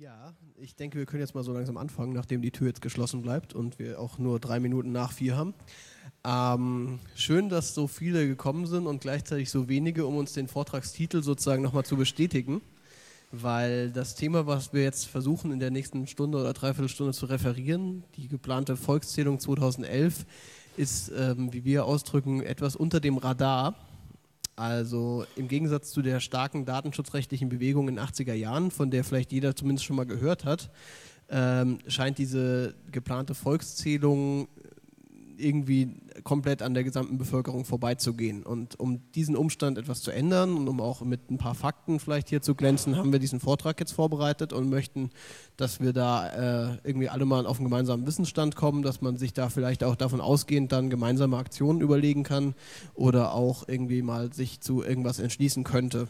Ja, ich denke, wir können jetzt mal so langsam anfangen, nachdem die Tür jetzt geschlossen bleibt und wir auch nur 3 Minuten nach 4 haben. Schön, dass so viele gekommen sind und gleichzeitig so wenige, um uns den Vortragstitel sozusagen nochmal zu bestätigen, weil das Thema, was wir jetzt versuchen in der nächsten Stunde oder Dreiviertelstunde zu referieren, die geplante Volkszählung 2011, ist, wie wir ausdrücken, etwas unter dem Radar. Also im Gegensatz zu der starken datenschutzrechtlichen Bewegung in den 80er Jahren, von der vielleicht jeder zumindest schon mal gehört hat, scheint diese geplante Volkszählung irgendwie komplett an der gesamten Bevölkerung vorbeizugehen. Und um diesen Umstand etwas zu ändern und um auch mit ein paar Fakten vielleicht hier zu glänzen, haben wir diesen Vortrag jetzt vorbereitet und möchten, dass wir da irgendwie alle mal auf einen gemeinsamen Wissensstand kommen, dass man sich da vielleicht auch davon ausgehend dann gemeinsame Aktionen überlegen kann oder auch irgendwie mal sich zu irgendwas entschließen könnte.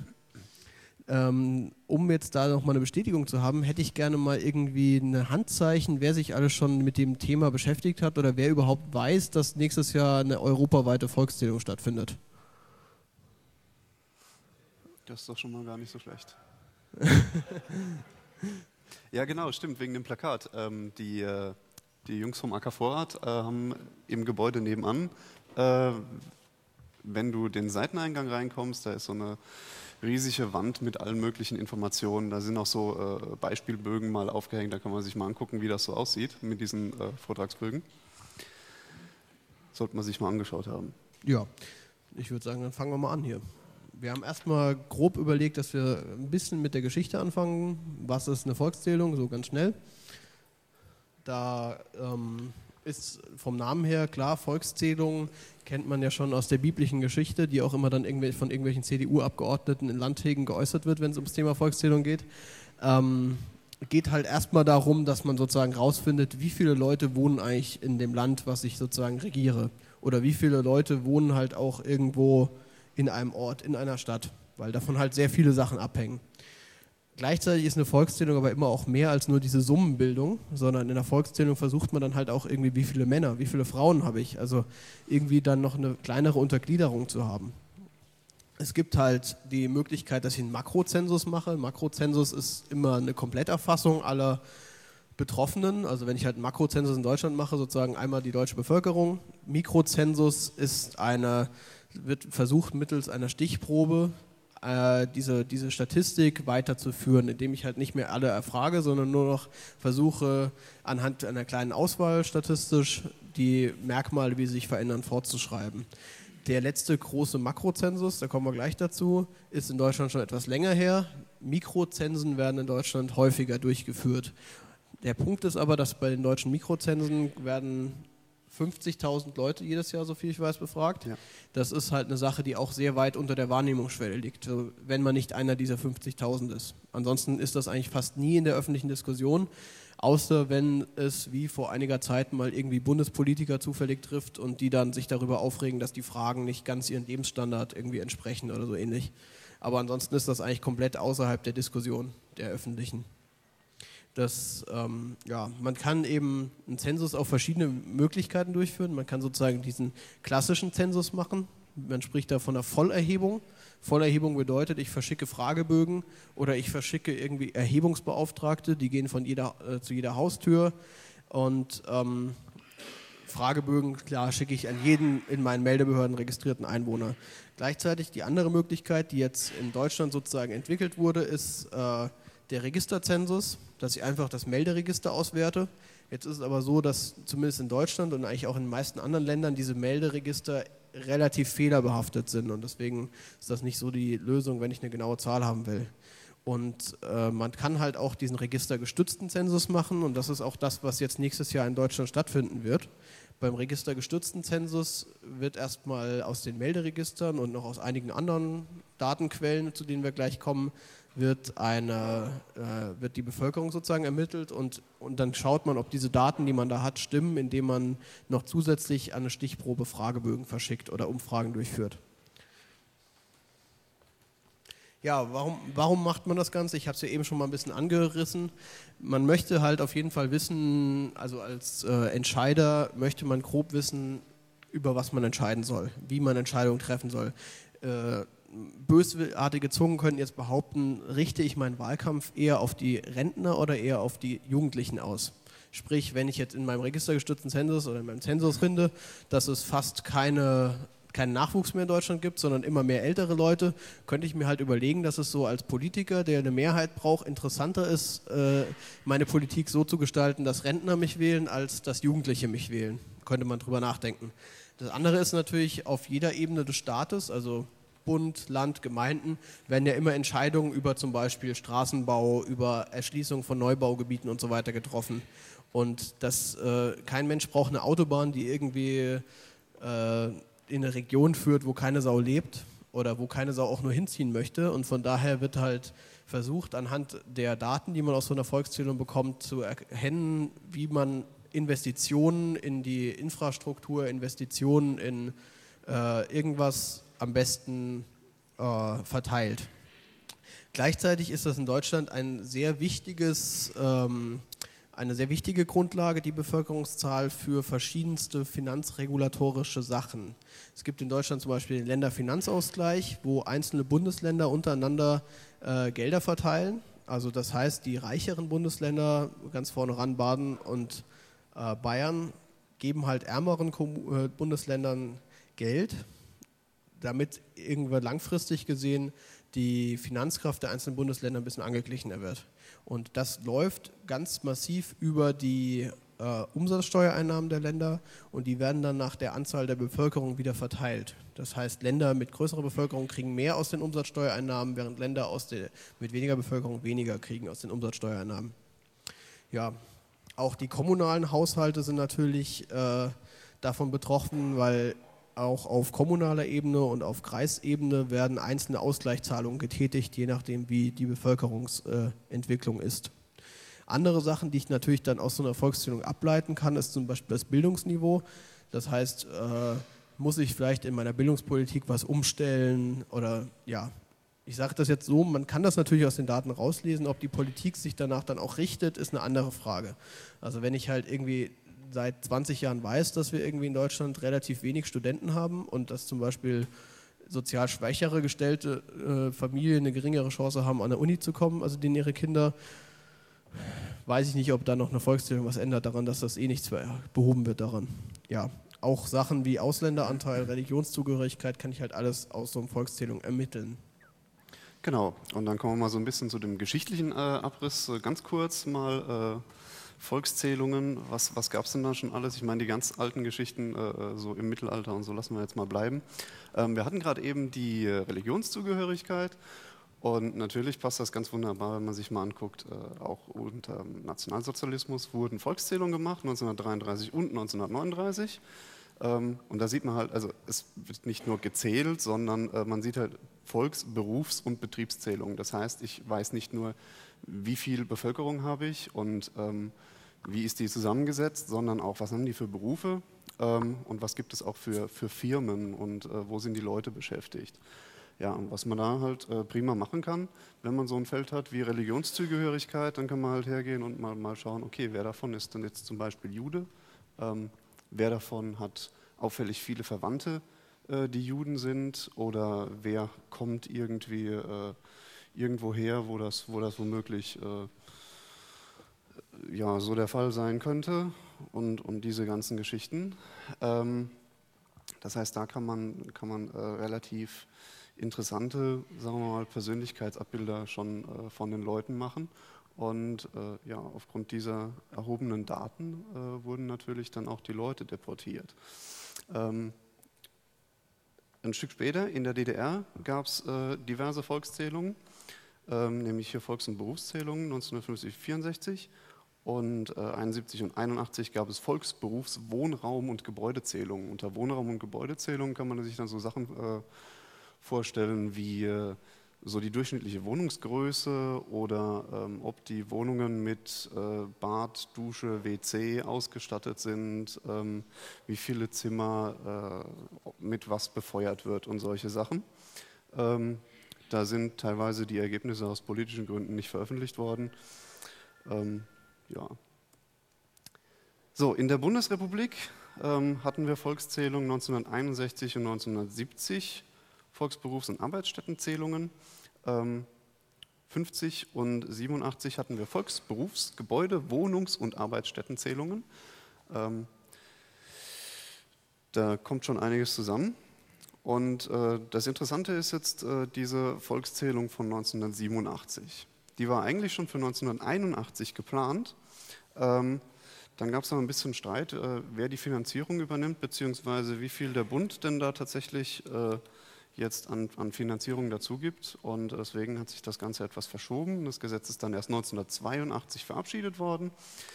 Um jetzt da nochmal eine Bestätigung zu haben, hätte ich gerne mal irgendwie ein Handzeichen, wer sich alles schon mit dem Thema beschäftigt hat oder wer überhaupt weiß, dass nächstes Jahr eine europaweite Volkszählung stattfindet. Das ist doch schon mal gar nicht so schlecht. Ja genau, stimmt, wegen dem Plakat. Die Jungs vom AK Vorrat haben im Gebäude nebenan, wenn du den Seiteneingang reinkommst, da ist so eine riesige Wand mit allen möglichen Informationen. Da sind auch so Beispielbögen mal aufgehängt, da kann man sich mal angucken, wie das so aussieht mit diesen Vortragsbögen. Sollte man sich mal angeschaut haben. Ja, ich würde sagen, dann fangen wir mal an hier. Wir haben erstmal grob überlegt, dass wir ein bisschen mit der Geschichte anfangen. Was ist eine Volkszählung? So ganz schnell. Da ist vom Namen her klar, Volkszählung kennt man ja schon aus der biblischen Geschichte, die auch immer dann von irgendwelchen CDU-Abgeordneten in Landtägen geäußert wird, wenn es ums Thema Volkszählung geht. Geht halt erstmal darum, dass man sozusagen rausfindet, wie viele Leute wohnen eigentlich in dem Land, was ich sozusagen regiere. Oder wie viele Leute wohnen halt auch irgendwo in einem Ort, in einer Stadt, weil davon halt sehr viele Sachen abhängen. Gleichzeitig ist eine Volkszählung aber immer auch mehr als nur diese Summenbildung, sondern in der Volkszählung versucht man dann halt auch irgendwie, wie viele Männer, wie viele Frauen habe ich, also irgendwie dann noch eine kleinere Untergliederung zu haben. Es gibt halt die Möglichkeit, dass ich einen Makrozensus mache. Ein Makrozensus ist immer eine Kompletterfassung aller Betroffenen, also wenn ich halt einen Makrozensus in Deutschland mache, sozusagen einmal die deutsche Bevölkerung. Mikrozensus wird versucht mittels einer Stichprobe diese Statistik weiterzuführen, indem ich halt nicht mehr alle erfrage, sondern nur noch versuche, anhand einer kleinen Auswahl statistisch die Merkmale, wie sie sich verändern, fortzuschreiben. Der letzte große Makrozensus, da kommen wir gleich dazu, ist in Deutschland schon etwas länger her. Mikrozensen werden in Deutschland häufiger durchgeführt. Der Punkt ist aber, dass bei den deutschen Mikrozensen werden 50.000 Leute jedes Jahr, so viel ich weiß, befragt. Ja. Das ist halt eine Sache, die auch sehr weit unter der Wahrnehmungsschwelle liegt, wenn man nicht einer dieser 50.000 ist. Ansonsten ist das eigentlich fast nie in der öffentlichen Diskussion, außer wenn es wie vor einiger Zeit mal irgendwie Bundespolitiker zufällig trifft und die dann sich darüber aufregen, dass die Fragen nicht ganz ihren Lebensstandard irgendwie entsprechen oder so ähnlich. Aber ansonsten ist das eigentlich komplett außerhalb der Diskussion, der öffentlichen. Man kann eben einen Zensus auf verschiedene Möglichkeiten durchführen. Man kann sozusagen diesen klassischen Zensus machen. Man spricht da von einer Vollerhebung. Vollerhebung bedeutet, ich verschicke Fragebögen oder ich verschicke irgendwie Erhebungsbeauftragte, die gehen von zu jeder Haustür und Fragebögen, klar, schicke ich an jeden in meinen Meldebehörden registrierten Einwohner. Gleichzeitig die andere Möglichkeit, die jetzt in Deutschland sozusagen entwickelt wurde, ist der Registerzensus, dass ich einfach das Melderegister auswerte. Jetzt ist es aber so, dass zumindest in Deutschland und eigentlich auch in den meisten anderen Ländern diese Melderegister relativ fehlerbehaftet sind und deswegen ist das nicht so die Lösung, wenn ich eine genaue Zahl haben will. Und man kann halt auch diesen registergestützten Zensus machen und das ist auch das, was jetzt nächstes Jahr in Deutschland stattfinden wird. Beim registergestützten Zensus wird erstmal aus den Melderegistern und noch aus einigen anderen Datenquellen, zu denen wir gleich kommen, wird die Bevölkerung sozusagen ermittelt und dann schaut man, ob diese Daten, die man da hat, stimmen, indem man noch zusätzlich an eine Stichprobe Fragebögen verschickt oder Umfragen durchführt. Ja, warum macht man das Ganze? Ich habe es ja eben schon mal ein bisschen angerissen. Man möchte halt auf jeden Fall wissen, also als Entscheider möchte man grob wissen, über was man entscheiden soll, wie man Entscheidungen treffen soll. bösartige Zungen können jetzt behaupten, richte ich meinen Wahlkampf eher auf die Rentner oder eher auf die Jugendlichen aus? Sprich, wenn ich jetzt in meinem registergestützten Zensus oder in meinem Zensus finde, dass es fast keinen Nachwuchs mehr in Deutschland gibt, sondern immer mehr ältere Leute, könnte ich mir halt überlegen, dass es so als Politiker, der eine Mehrheit braucht, interessanter ist, meine Politik so zu gestalten, dass Rentner mich wählen, als dass Jugendliche mich wählen. Könnte man drüber nachdenken. Das andere ist natürlich auf jeder Ebene des Staates, also Bund, Land, Gemeinden, werden ja immer Entscheidungen über zum Beispiel Straßenbau, über Erschließung von Neubaugebieten und so weiter getroffen. Und kein Mensch braucht eine Autobahn, die irgendwie in eine Region führt, wo keine Sau lebt oder wo keine Sau auch nur hinziehen möchte. Und von daher wird halt versucht, anhand der Daten, die man aus so einer Volkszählung bekommt, zu erkennen, wie man Investitionen in die Infrastruktur, Investitionen in irgendwas am besten verteilt. Gleichzeitig ist das in Deutschland eine sehr wichtige Grundlage, die Bevölkerungszahl, für verschiedenste finanzregulatorische Sachen. Es gibt in Deutschland zum Beispiel den Länderfinanzausgleich, wo einzelne Bundesländer untereinander Gelder verteilen. Also das heißt, die reicheren Bundesländer, ganz vorne ran Baden und Bayern, geben halt ärmeren Bundesländern Geld, damit irgendwann langfristig gesehen die Finanzkraft der einzelnen Bundesländer ein bisschen angeglichener wird. Und das läuft ganz massiv über die Umsatzsteuereinnahmen der Länder und die werden dann nach der Anzahl der Bevölkerung wieder verteilt. Das heißt, Länder mit größerer Bevölkerung kriegen mehr aus den Umsatzsteuereinnahmen, während Länder mit weniger Bevölkerung weniger kriegen aus den Umsatzsteuereinnahmen. Ja, auch die kommunalen Haushalte sind natürlich davon betroffen, weil auch auf kommunaler Ebene und auf Kreisebene werden einzelne Ausgleichszahlungen getätigt, je nachdem, wie die Bevölkerungsentwicklung ist. Andere Sachen, die ich natürlich dann aus so einer Volkszählung ableiten kann, ist zum Beispiel das Bildungsniveau. Das heißt, muss ich vielleicht in meiner Bildungspolitik was umstellen oder ja, ich sage das jetzt so, man kann das natürlich aus den Daten rauslesen, ob die Politik sich danach dann auch richtet, ist eine andere Frage. Also wenn ich halt irgendwie seit 20 Jahren weiß, dass wir irgendwie in Deutschland relativ wenig Studenten haben und dass zum Beispiel sozial schwächere gestellte Familien eine geringere Chance haben, an der Uni zu kommen, also denen ihre Kinder, weiß ich nicht, ob da noch eine Volkszählung was ändert daran, dass das eh nichts behoben wird daran. Ja, auch Sachen wie Ausländeranteil, Religionszugehörigkeit kann ich halt alles aus so einer Volkszählung ermitteln. Genau, und dann kommen wir mal so ein bisschen zu dem geschichtlichen Abriss, ganz kurz mal Volkszählungen, was gab es denn da schon alles? Ich meine, die ganz alten Geschichten so im Mittelalter und so lassen wir jetzt mal bleiben. Wir hatten gerade eben die Religionszugehörigkeit und natürlich passt das ganz wunderbar, wenn man sich mal anguckt, auch unter Nationalsozialismus wurden Volkszählungen gemacht, 1933 und 1939. Und da sieht man halt, also es wird nicht nur gezählt, sondern man sieht halt Volks-, Berufs- und Betriebszählungen. Das heißt, ich weiß nicht nur, wie viel Bevölkerung habe ich und wie ist die zusammengesetzt, sondern auch, was haben die für Berufe und was gibt es auch für Firmen und wo sind die Leute beschäftigt. Ja, und was man da halt prima machen kann, wenn man so ein Feld hat wie Religionszugehörigkeit, dann kann man halt hergehen und mal schauen, okay, wer davon ist denn jetzt zum Beispiel Jude? Wer davon hat auffällig viele Verwandte, die Juden sind, oder wer kommt irgendwie irgendwo her, wo das womöglich ja, so der Fall sein könnte und diese ganzen Geschichten. Das heißt, da kann man relativ interessante, sagen wir mal, Persönlichkeitsabbilder schon von den Leuten machen. Und ja, aufgrund dieser erhobenen Daten wurden natürlich dann auch die Leute deportiert. Ein Stück später in der DDR gab es diverse Volkszählungen, nämlich hier Volks- und Berufszählungen 1950, 64 und 71 und 81 gab es Volks-, Berufs-, Wohnraum- und Gebäudezählungen. Unter Wohnraum- und Gebäudezählungen kann man sich dann so Sachen vorstellen wie so die durchschnittliche Wohnungsgröße oder ob die Wohnungen mit Bad, Dusche, WC ausgestattet sind, wie viele Zimmer mit was befeuert wird und solche Sachen. Da sind teilweise die Ergebnisse aus politischen Gründen nicht veröffentlicht worden. Ja. So, in der Bundesrepublik hatten wir Volkszählungen 1961 und 1970 Volksberufs- und Arbeitsstättenzählungen. 50 und 87 hatten wir Volksberufs-, Gebäude-, Wohnungs- und Arbeitsstättenzählungen. Da kommt schon einiges zusammen. Und das Interessante ist jetzt diese Volkszählung von 1987. Die war eigentlich schon für 1981 geplant. Dann gab es aber ein bisschen Streit, wer die Finanzierung übernimmt, beziehungsweise wie viel der Bund denn da tatsächlich jetzt an Finanzierung dazu gibt. Und deswegen hat sich das Ganze etwas verschoben. Das Gesetz ist dann erst 1982 verabschiedet worden.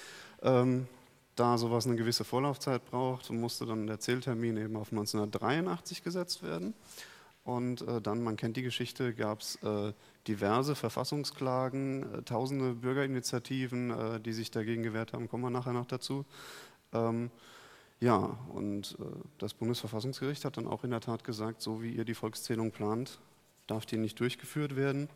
Da sowas eine gewisse Vorlaufzeit braucht, musste dann der Zähltermin eben auf 1983 gesetzt werden. Und dann, man kennt die Geschichte, gab es diverse Verfassungsklagen, tausende Bürgerinitiativen, die sich dagegen gewehrt haben, kommen wir nachher noch dazu. Ja, und das Bundesverfassungsgericht hat dann auch in der Tat gesagt, so wie ihr die Volkszählung plant, darf die nicht durchgeführt werden.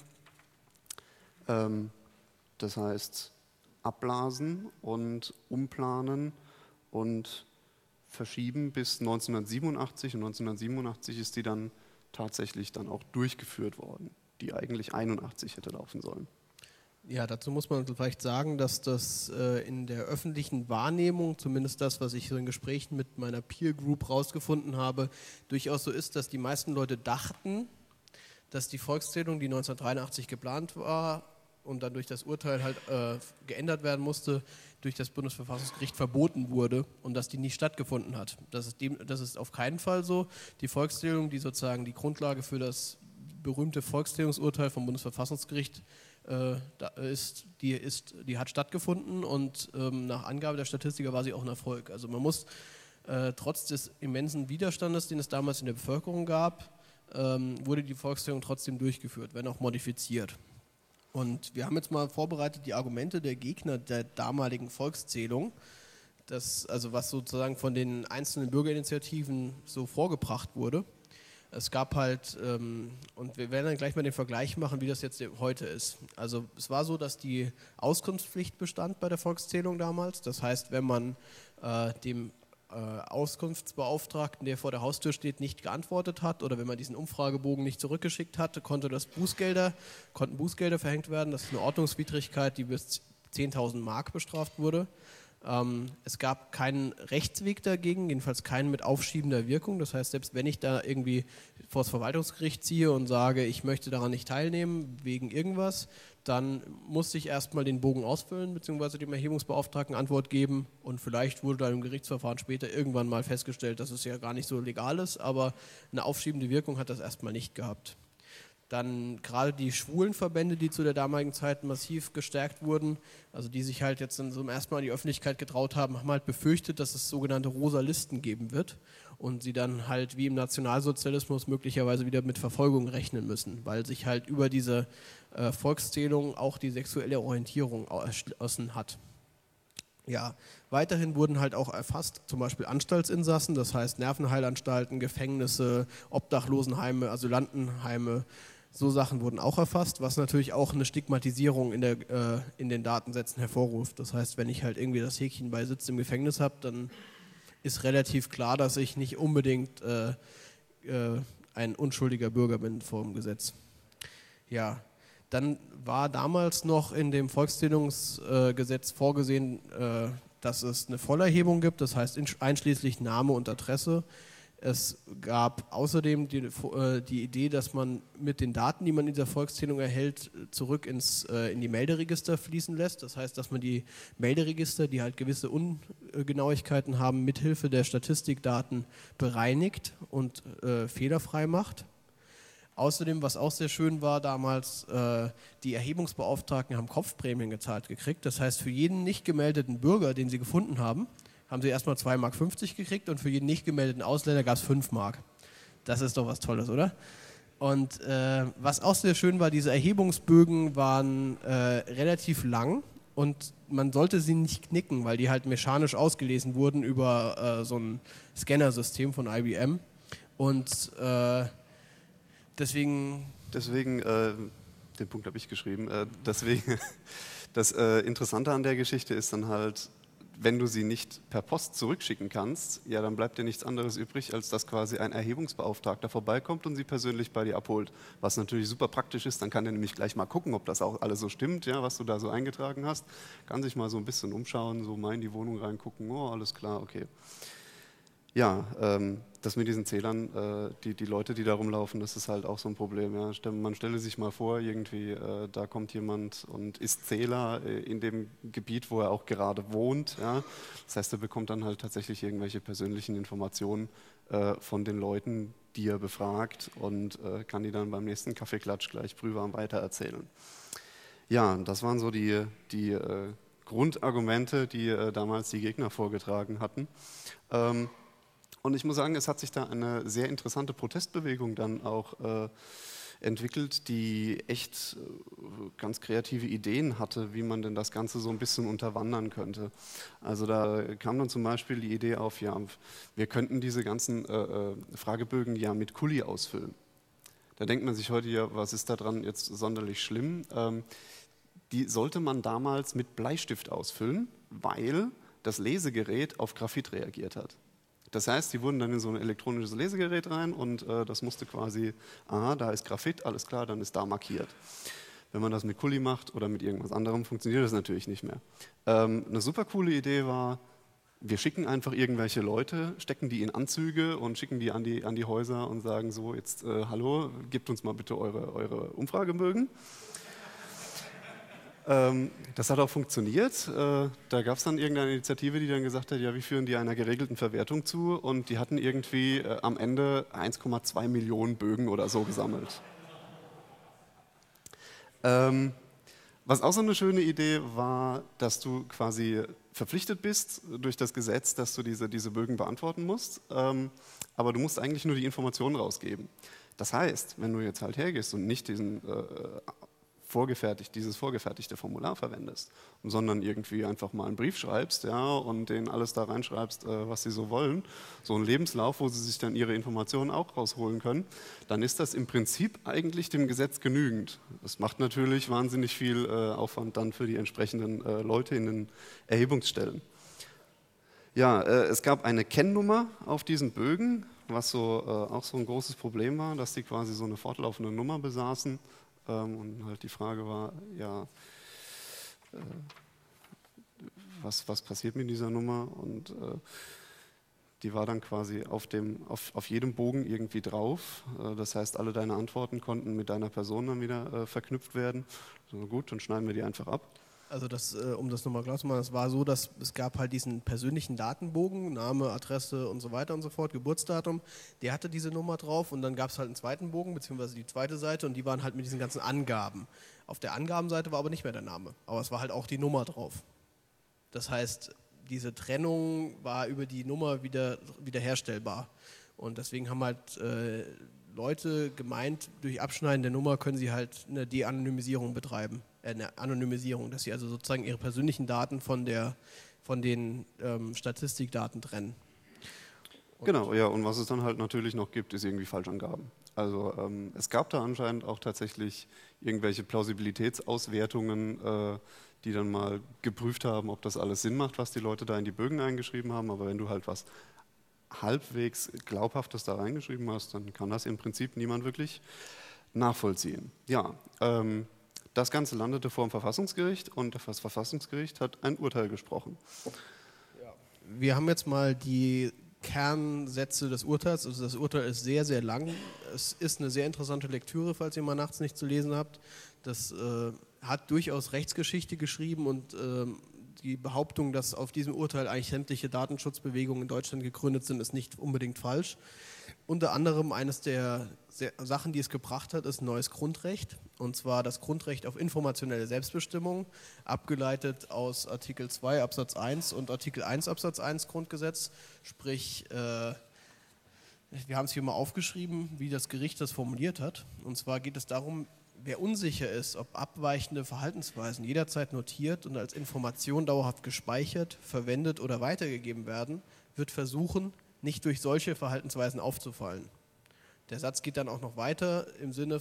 Das heißt, abblasen und umplanen und verschieben bis 1987. Und 1987 ist die dann tatsächlich dann auch durchgeführt worden, die eigentlich 81 hätte laufen sollen. Ja, dazu muss man vielleicht sagen, dass das in der öffentlichen Wahrnehmung, zumindest das, was ich so in Gesprächen mit meiner Peer Group rausgefunden habe, durchaus so ist, dass die meisten Leute dachten, dass die Volkszählung, die 1983 geplant war und dann durch das Urteil halt geändert werden musste, durch das Bundesverfassungsgericht verboten wurde und dass die nie stattgefunden hat. Das ist auf keinen Fall so. Die Volkszählung, die sozusagen die Grundlage für das berühmte Volkszählungsurteil vom Bundesverfassungsgericht die hat stattgefunden und nach Angabe der Statistiker war sie auch ein Erfolg. Also man muss trotz des immensen Widerstandes, den es damals in der Bevölkerung gab, wurde die Volkszählung trotzdem durchgeführt, wenn auch modifiziert. Und wir haben jetzt mal vorbereitet die Argumente der Gegner der damaligen Volkszählung, also was sozusagen von den einzelnen Bürgerinitiativen so vorgebracht wurde. Es gab halt, und wir werden dann gleich mal den Vergleich machen, wie das jetzt heute ist. Also es war so, dass die Auskunftspflicht bestand bei der Volkszählung damals. Das heißt, wenn man dem Auskunftsbeauftragten, der vor der Haustür steht, nicht geantwortet hat oder wenn man diesen Umfragebogen nicht zurückgeschickt hatte, konnten Bußgelder verhängt werden. Das ist eine Ordnungswidrigkeit, die bis 10.000 Mark bestraft wurde. Es gab keinen Rechtsweg dagegen, jedenfalls keinen mit aufschiebender Wirkung. Das heißt, selbst wenn ich da irgendwie vor das Verwaltungsgericht ziehe und sage, ich möchte daran nicht teilnehmen, wegen irgendwas, dann musste ich erstmal den Bogen ausfüllen, beziehungsweise dem Erhebungsbeauftragten Antwort geben und vielleicht wurde dann im Gerichtsverfahren später irgendwann mal festgestellt, dass es ja gar nicht so legal ist, aber eine aufschiebende Wirkung hat das erstmal nicht gehabt. Dann gerade die schwulen Verbände, die zu der damaligen Zeit massiv gestärkt wurden, also die sich halt jetzt zum ersten Mal in die Öffentlichkeit getraut haben, haben halt befürchtet, dass es sogenannte rosa Listen geben wird und sie dann halt wie im Nationalsozialismus möglicherweise wieder mit Verfolgung rechnen müssen, weil sich halt über diese Volkszählung auch die sexuelle Orientierung erschlossen hat. Ja, weiterhin wurden halt auch erfasst, zum Beispiel Anstaltsinsassen, das heißt Nervenheilanstalten, Gefängnisse, Obdachlosenheime, Asylantenheime. So Sachen wurden auch erfasst, was natürlich auch eine Stigmatisierung in den Datensätzen hervorruft. Das heißt, wenn ich halt irgendwie das Häkchen bei Sitz im Gefängnis habe, dann ist relativ klar, dass ich nicht unbedingt ein unschuldiger Bürger bin vor dem Gesetz. Ja, dann war damals noch in dem Volkszählungsgesetz vorgesehen, dass es eine Vollerhebung gibt, das heißt einschließlich Name und Adresse. Es gab außerdem die Idee, dass man mit den Daten, die man in dieser Volkszählung erhält, zurück in die Melderegister fließen lässt. Das heißt, dass man die Melderegister, die halt gewisse Ungenauigkeiten haben, mithilfe der Statistikdaten bereinigt und fehlerfrei macht. Außerdem, was auch sehr schön war damals, die Erhebungsbeauftragten haben Kopfprämien gezahlt gekriegt. Das heißt, für jeden nicht gemeldeten Bürger, den sie gefunden haben, haben sie erstmal 2,50 Mark gekriegt und für jeden nicht gemeldeten Ausländer gab es 5 Mark. Das ist doch was Tolles, oder? Und was auch sehr schön war, diese Erhebungsbögen waren relativ lang und man sollte sie nicht knicken, weil die halt mechanisch ausgelesen wurden über so ein Scannersystem von IBM. Und deswegen, den Punkt habe ich geschrieben, deswegen, das Interessante an der Geschichte ist dann halt, wenn du sie nicht per Post zurückschicken kannst, ja, dann bleibt dir nichts anderes übrig, als dass quasi ein Erhebungsbeauftragter vorbeikommt und sie persönlich bei dir abholt. Was natürlich super praktisch ist, dann kann er nämlich gleich mal gucken, ob das auch alles so stimmt, ja, was du da so eingetragen hast. Kann sich mal so ein bisschen umschauen, so mal in die Wohnung reingucken, oh, alles klar, okay. Ja, das mit diesen Zählern, die Leute, die da rumlaufen, das ist halt auch so ein Problem. Ja. Man stelle sich mal vor, irgendwie, da kommt jemand und ist Zähler in dem Gebiet, wo er auch gerade wohnt. Ja. Das heißt, er bekommt dann halt tatsächlich irgendwelche persönlichen Informationen von den Leuten, die er befragt und kann die dann beim nächsten Kaffeeklatsch gleich brühwarm weitererzählen. Ja, das waren so die Grundargumente, die damals die Gegner vorgetragen hatten. Und ich muss sagen, es hat sich da eine sehr interessante Protestbewegung dann auch entwickelt, die echt ganz kreative Ideen hatte, wie man denn das Ganze so ein bisschen unterwandern könnte. Also da kam dann zum Beispiel die Idee auf, ja, wir könnten diese ganzen Fragebögen ja mit Kuli ausfüllen. Da denkt man sich heute ja, was ist daran jetzt sonderlich schlimm? Die sollte man damals mit Bleistift ausfüllen, weil das Lesegerät auf Graphit reagiert hat. Das heißt, die wurden dann in so ein elektronisches Lesegerät rein und das musste quasi, aha, da ist Graphit, alles klar, dann ist da markiert. Wenn man das mit Kuli macht oder mit irgendwas anderem, funktioniert das natürlich nicht mehr. Eine super coole Idee war, wir schicken einfach irgendwelche Leute, stecken die in Anzüge und schicken die an die Häuser und sagen so, jetzt hallo, gebt uns mal bitte eure Umfragebögen. Das hat auch funktioniert. Da gab es dann irgendeine Initiative, die dann gesagt hat, ja, wir führen die einer geregelten Verwertung zu und die hatten irgendwie am Ende 1,2 Millionen Bögen oder so gesammelt. Was auch so eine schöne Idee war, dass du quasi verpflichtet bist durch das Gesetz, dass du diese Bögen beantworten musst, aber du musst eigentlich nur die Informationen rausgeben. Das heißt, wenn du jetzt halt hergehst und nicht dieses vorgefertigte Formular verwendest, sondern irgendwie einfach mal einen Brief schreibst, ja, und denen alles da reinschreibst, was sie so wollen, so einen Lebenslauf, wo sie sich dann ihre Informationen auch rausholen können, dann ist das im Prinzip eigentlich dem Gesetz genügend. Das macht natürlich wahnsinnig viel Aufwand dann für die entsprechenden Leute in den Erhebungsstellen. Ja, es gab eine Kennnummer auf diesen Bögen, was so auch so ein großes Problem war, dass die quasi so eine fortlaufende Nummer besaßen. Und halt die Frage war, ja, was passiert mit dieser Nummer? Und die war dann quasi auf jedem Bogen irgendwie drauf. Das heißt, alle deine Antworten konnten mit deiner Person dann wieder verknüpft werden. So, gut, dann schneiden wir die einfach ab. Also um das nochmal klar zu machen, es war so, dass es gab halt diesen persönlichen Datenbogen, Name, Adresse und so weiter und so fort, Geburtsdatum, der hatte diese Nummer drauf und dann gab es halt einen zweiten Bogen, beziehungsweise die zweite Seite und die waren halt mit diesen ganzen Angaben. Auf der Angabenseite war aber nicht mehr der Name, aber es war halt auch die Nummer drauf. Das heißt, diese Trennung war über die Nummer wiederherstellbar und deswegen haben halt Leute gemeint, durch Abschneiden der Nummer können sie halt eine De-Anonymisierung betreiben. Eine Anonymisierung, dass sie also sozusagen ihre persönlichen Daten von den Statistikdaten trennen. Genau, ja, und was es dann halt natürlich noch gibt, ist irgendwie Falschangaben. Also es gab da anscheinend auch tatsächlich irgendwelche Plausibilitätsauswertungen, die dann mal geprüft haben, ob das alles Sinn macht, was die Leute da in die Bögen eingeschrieben haben, aber wenn du halt was halbwegs Glaubhaftes da reingeschrieben hast, dann kann das im Prinzip niemand wirklich nachvollziehen. Ja, das Ganze landete vor dem Verfassungsgericht und das Verfassungsgericht hat ein Urteil gesprochen. Ja. Wir haben jetzt mal die Kernsätze des Urteils, also das Urteil ist sehr, sehr lang. Es ist eine sehr interessante Lektüre, falls ihr mal nachts nicht zu lesen habt. Das hat durchaus Rechtsgeschichte geschrieben und die Behauptung, dass auf diesem Urteil eigentlich sämtliche Datenschutzbewegungen in Deutschland gegründet sind, ist nicht unbedingt falsch. Unter anderem eines der Sachen, die es gebracht hat, ist ein neues Grundrecht, und zwar das Grundrecht auf informationelle Selbstbestimmung, abgeleitet aus Artikel 2 Absatz 1 und Artikel 1 Absatz 1 Grundgesetz, sprich, wir haben es hier mal aufgeschrieben, wie das Gericht das formuliert hat, und zwar geht es darum, wer unsicher ist, ob abweichende Verhaltensweisen jederzeit notiert und als Information dauerhaft gespeichert, verwendet oder weitergegeben werden, wird versuchen, nicht durch solche Verhaltensweisen aufzufallen. Der Satz geht dann auch noch weiter im Sinne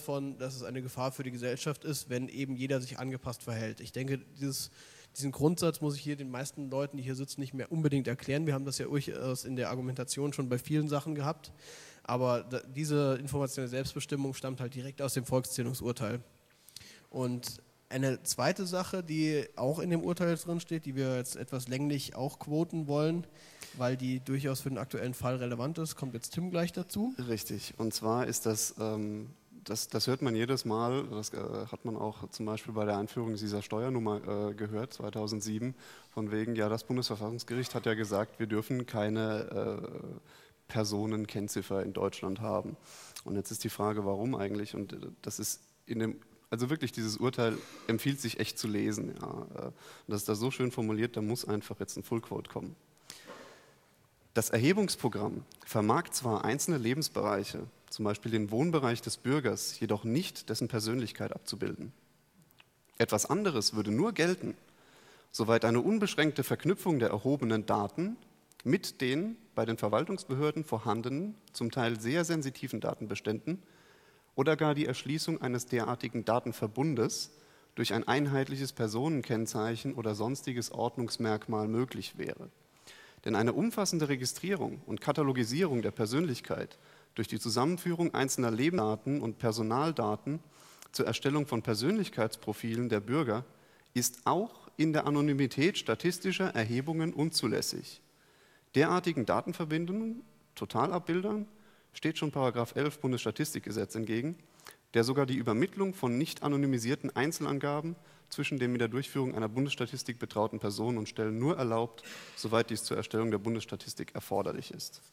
Diesen Grundsatz muss ich hier den meisten Leuten, die hier sitzen, nicht mehr unbedingt erklären. Wir haben das ja durchaus in der Argumentation schon bei vielen Sachen gehabt. Aber diese informationelle Selbstbestimmung stammt halt direkt aus dem Volkszählungsurteil. Und eine zweite Sache, die auch in dem Urteil drin steht, die wir jetzt etwas länglich auch quoten wollen, weil die durchaus für den aktuellen Fall relevant ist, kommt jetzt Tim gleich dazu. Richtig. Und zwar ist das, das hört man jedes Mal, das hat man auch zum Beispiel bei der Einführung dieser Steuernummer gehört, 2007, von wegen, ja, das Bundesverfassungsgericht hat ja gesagt, wir dürfen keine Personenkennziffer in Deutschland haben. Und jetzt ist die Frage, warum eigentlich? Und das ist also wirklich, dieses Urteil empfiehlt sich echt zu lesen. Ja. Und das ist da so schön formuliert, da muss einfach jetzt ein Fullquote kommen. Das Erhebungsprogramm vermag zwar einzelne Lebensbereiche, zum Beispiel den Wohnbereich des Bürgers, jedoch nicht dessen Persönlichkeit abzubilden. Etwas anderes würde nur gelten, soweit eine unbeschränkte Verknüpfung der erhobenen Daten mit den bei den Verwaltungsbehörden vorhandenen, zum Teil sehr sensitiven Datenbeständen oder gar die Erschließung eines derartigen Datenverbundes durch ein einheitliches Personenkennzeichen oder sonstiges Ordnungsmerkmal möglich wäre. Denn eine umfassende Registrierung und Katalogisierung der Persönlichkeit durch die Zusammenführung einzelner Lebensdaten und Personaldaten zur Erstellung von Persönlichkeitsprofilen der Bürger ist auch in der Anonymität statistischer Erhebungen unzulässig. Derartigen Datenverbindungen, Totalabbildern, steht schon § 11 Bundesstatistikgesetz entgegen, der sogar die Übermittlung von nicht anonymisierten Einzelangaben zwischen den mit der Durchführung einer Bundesstatistik betrauten Personen und Stellen nur erlaubt, soweit dies zur Erstellung der Bundesstatistik erforderlich ist.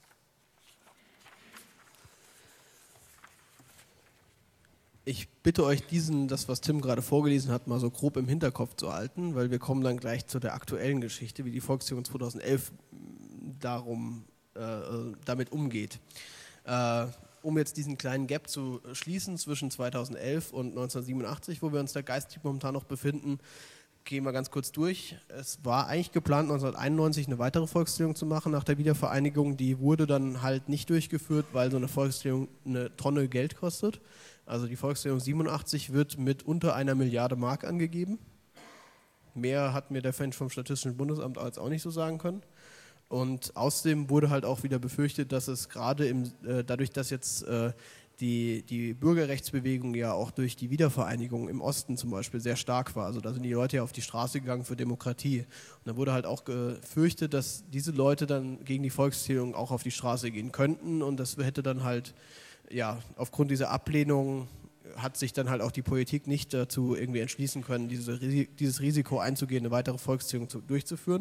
Ich bitte euch, das, was Tim gerade vorgelesen hat, mal so grob im Hinterkopf zu halten, weil wir kommen dann gleich zu der aktuellen Geschichte, wie die Volkszählung 2011 damit umgeht. Um jetzt diesen kleinen Gap zu schließen zwischen 2011 und 1987, wo wir uns da geistig momentan noch befinden, gehen wir ganz kurz durch. Es war eigentlich geplant, 1991 eine weitere Volkszählung zu machen nach der Wiedervereinigung. Die wurde dann halt nicht durchgeführt, weil so eine Volkszählung eine Tonne Geld kostet. Also die Volkszählung 87 wird mit unter 1 Milliarde Mark angegeben. Mehr hat mir der Mensch vom Statistischen Bundesamt als auch nicht so sagen können. Und außerdem wurde halt auch wieder befürchtet, dass es gerade dadurch, dass jetzt die Bürgerrechtsbewegung ja auch durch die Wiedervereinigung im Osten zum Beispiel sehr stark war, also da sind die Leute ja auf die Straße gegangen für Demokratie. Und da wurde halt auch gefürchtet, dass diese Leute dann gegen die Volkszählung auch auf die Straße gehen könnten und das hätte dann halt, ja, aufgrund dieser Ablehnung hat sich dann halt auch die Politik nicht dazu irgendwie entschließen können, dieses Risiko einzugehen, eine weitere Volkszählung durchzuführen.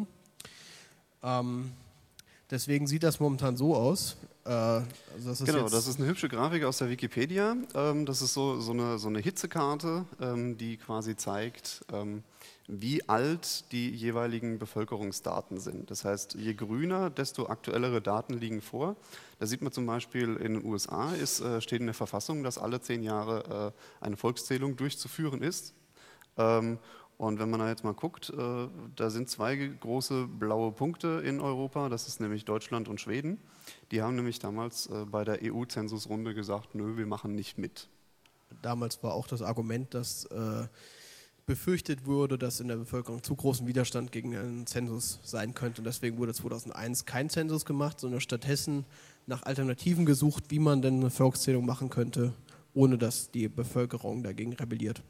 Deswegen sieht das momentan so aus. Das ist eine hübsche Grafik aus der Wikipedia. Das ist so eine Hitzekarte, die quasi zeigt, wie alt die jeweiligen Bevölkerungsdaten sind. Das heißt, je grüner, desto aktuellere Daten liegen vor. Da sieht man zum Beispiel, in den USA steht in der Verfassung, dass alle 10 Jahre eine Volkszählung durchzuführen ist. Und wenn man da jetzt mal guckt, da sind 2 große blaue Punkte in Europa, das ist nämlich Deutschland und Schweden. Die haben nämlich damals bei der EU-Zensusrunde gesagt, nö, wir machen nicht mit. Damals war auch das Argument, dass befürchtet wurde, dass in der Bevölkerung zu großen Widerstand gegen einen Zensus sein könnte. Und deswegen wurde 2001 kein Zensus gemacht, sondern stattdessen nach Alternativen gesucht, wie man denn eine Volkszählung machen könnte, ohne dass die Bevölkerung dagegen rebelliert.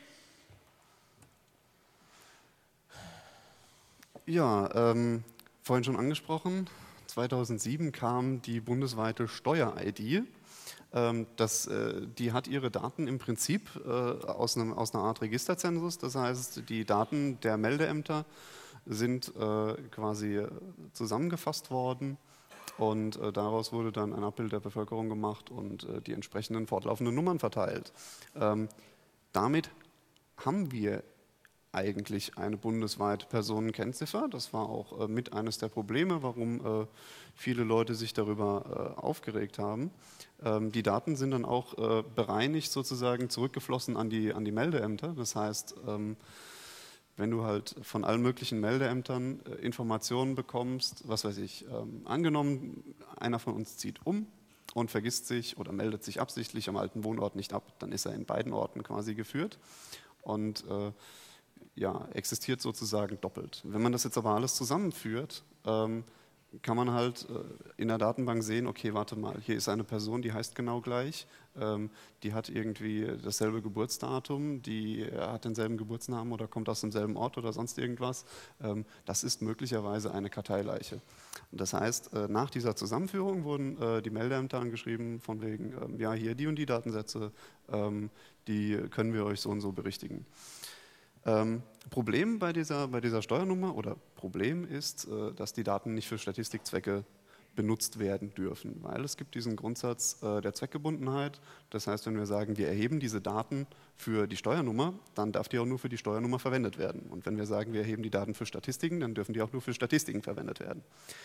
Ja, vorhin schon angesprochen, 2007 kam die bundesweite Steuer-ID. Die hat ihre Daten im Prinzip aus einer Art Registerzensus, das heißt, die Daten der Meldeämter sind quasi zusammengefasst worden und daraus wurde dann ein Abbild der Bevölkerung gemacht und die entsprechenden fortlaufenden Nummern verteilt. Damit haben wir eigentlich eine bundesweite Personenkennziffer. Das war auch mit eines der Probleme, warum viele Leute sich darüber aufgeregt haben. Die Daten sind dann auch bereinigt sozusagen zurückgeflossen an die Meldeämter. Das heißt, wenn du halt von allen möglichen Meldeämtern Informationen bekommst, was weiß ich, angenommen, einer von uns zieht um und vergisst sich oder meldet sich absichtlich am alten Wohnort nicht ab, dann ist er in beiden Orten quasi geführt. Und ja, existiert sozusagen doppelt. Wenn man das jetzt aber alles zusammenführt, kann man halt in der Datenbank sehen, okay, warte mal, hier ist eine Person, die heißt genau gleich, die hat irgendwie dasselbe Geburtsdatum, die hat denselben Geburtsnamen oder kommt aus demselben Ort oder sonst irgendwas. Das ist möglicherweise eine Karteileiche. Und das heißt, nach dieser Zusammenführung wurden die Meldeämter angeschrieben von wegen, ja, hier die und die Datensätze, die können wir euch so und so berichtigen. Problem bei dieser Steuernummer oder Problem ist, dass die Daten nicht für Statistikzwecke benutzt werden dürfen, weil es gibt diesen Grundsatz der Zweckgebundenheit. Das heißt, wenn wir sagen, wir erheben diese Daten für die Steuernummer, dann darf die auch nur für die Steuernummer verwendet werden. Und wenn wir sagen, wir erheben die Daten für Statistiken, dann dürfen die auch nur für Statistiken verwendet werden.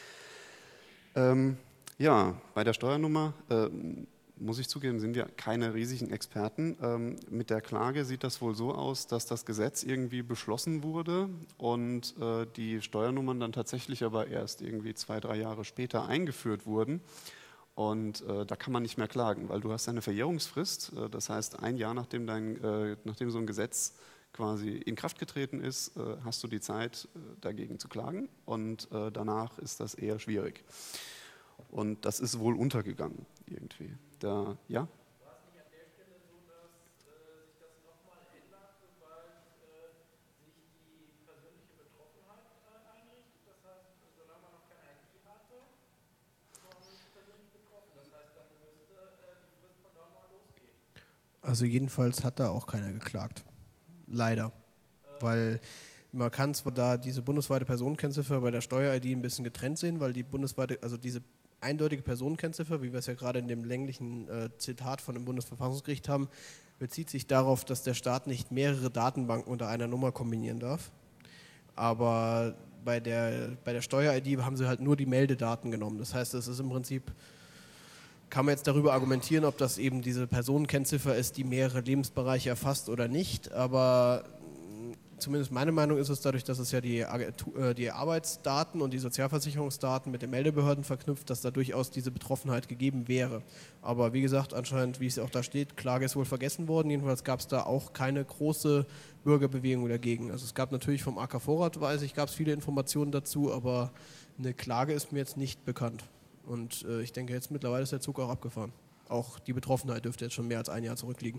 Ja, bei der Steuernummer muss ich zugeben, sind wir keine riesigen Experten. Mit der Klage sieht das wohl so aus, dass das Gesetz irgendwie beschlossen wurde und die Steuernummern dann tatsächlich aber erst irgendwie 2, 3 Jahre später eingeführt wurden. Und da kann man nicht mehr klagen, weil du hast eine Verjährungsfrist. Das heißt, ein Jahr nachdem so ein Gesetz quasi in Kraft getreten ist, hast du die Zeit, dagegen zu klagen. Und danach ist das eher schwierig. Und das ist wohl untergegangen irgendwie. Ja? War es nicht an der Stelle so, dass sich das nochmal ändert, sobald sich die persönliche Betroffenheit einrichtet? Das heißt, solange man noch keine ID hatte, war man nicht persönlich betroffen. Das heißt, dann müsste die Frist von da mal losgehen. Also jedenfalls hat da auch keiner geklagt. Leider. Weil man kann zwar da diese bundesweite Personenkennziffer bei der Steuer-ID ein bisschen getrennt sehen, weil die bundesweite, also diese eindeutige Personenkennziffer, wie wir es ja gerade in dem länglichen Zitat von dem Bundesverfassungsgericht haben, bezieht sich darauf, dass der Staat nicht mehrere Datenbanken unter einer Nummer kombinieren darf. Aber bei der Steuer-ID haben sie halt nur die Meldedaten genommen. Das heißt, es ist im Prinzip, kann man jetzt darüber argumentieren, ob das eben diese Personenkennziffer ist, die mehrere Lebensbereiche erfasst oder nicht, aber zumindest meine Meinung ist es dadurch, dass es ja die Arbeitsdaten und die Sozialversicherungsdaten mit den Meldebehörden verknüpft, dass da durchaus diese Betroffenheit gegeben wäre. Aber wie gesagt, anscheinend, wie es auch da steht, Klage ist wohl vergessen worden. Jedenfalls gab es da auch keine große Bürgerbewegung dagegen. Also es gab natürlich vom AK Vorrat, weiß ich, gab es viele Informationen dazu, aber eine Klage ist mir jetzt nicht bekannt. Und ich denke, jetzt mittlerweile ist der Zug auch abgefahren. Auch die Betroffenheit dürfte jetzt schon mehr als ein Jahr zurückliegen.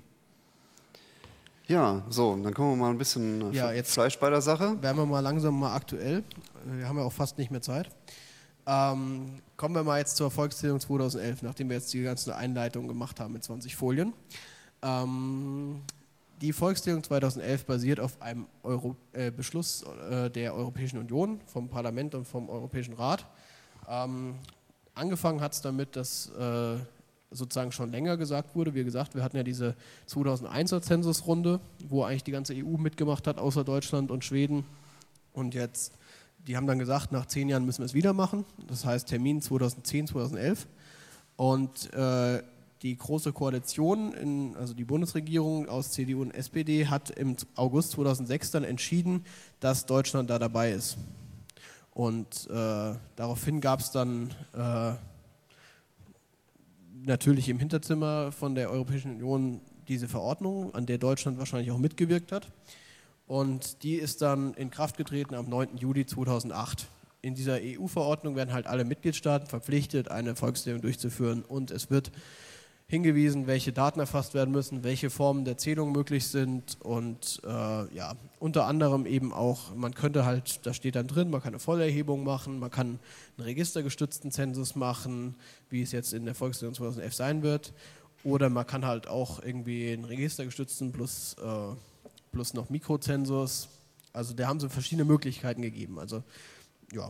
Ja, so, dann kommen wir mal ein bisschen jetzt Fleisch bei der Sache. Werden wir mal langsam mal aktuell. Wir haben ja auch fast nicht mehr Zeit. Kommen wir mal jetzt zur Volkszählung 2011, nachdem wir jetzt die ganze Einleitung gemacht haben mit 20 Folien. Die Volkszählung 2011 basiert auf einem Beschluss der Europäischen Union, vom Parlament und vom Europäischen Rat. Angefangen hat es damit, dass sozusagen schon länger gesagt wurde. Wie gesagt, wir hatten ja diese 2001er Zensusrunde, wo eigentlich die ganze EU mitgemacht hat, außer Deutschland und Schweden. Und jetzt, die haben dann gesagt, nach 10 Jahren müssen wir es wieder machen. Das heißt Termin 2010, 2011. Und die Große Koalition, also die Bundesregierung aus CDU und SPD, hat im August 2006 dann entschieden, dass Deutschland da dabei ist. Und daraufhin gab es dann natürlich im Hinterzimmer von der Europäischen Union diese Verordnung, an der Deutschland wahrscheinlich auch mitgewirkt hat. Und die ist dann in Kraft getreten am 9. Juli 2008. In dieser EU-Verordnung werden halt alle Mitgliedstaaten verpflichtet, eine Volkszählung durchzuführen. Und es wird hingewiesen, welche Daten erfasst werden müssen, welche Formen der Zählung möglich sind. Und ja, unter anderem eben auch, man könnte halt, da steht dann drin, man kann eine Vollerhebung machen, man kann einen registergestützten Zensus machen, wie es jetzt in der Volkszählung 2011 sein wird. Oder man kann halt auch irgendwie einen registergestützten plus noch Mikrozensus. Also da haben sie verschiedene Möglichkeiten gegeben. Also ja.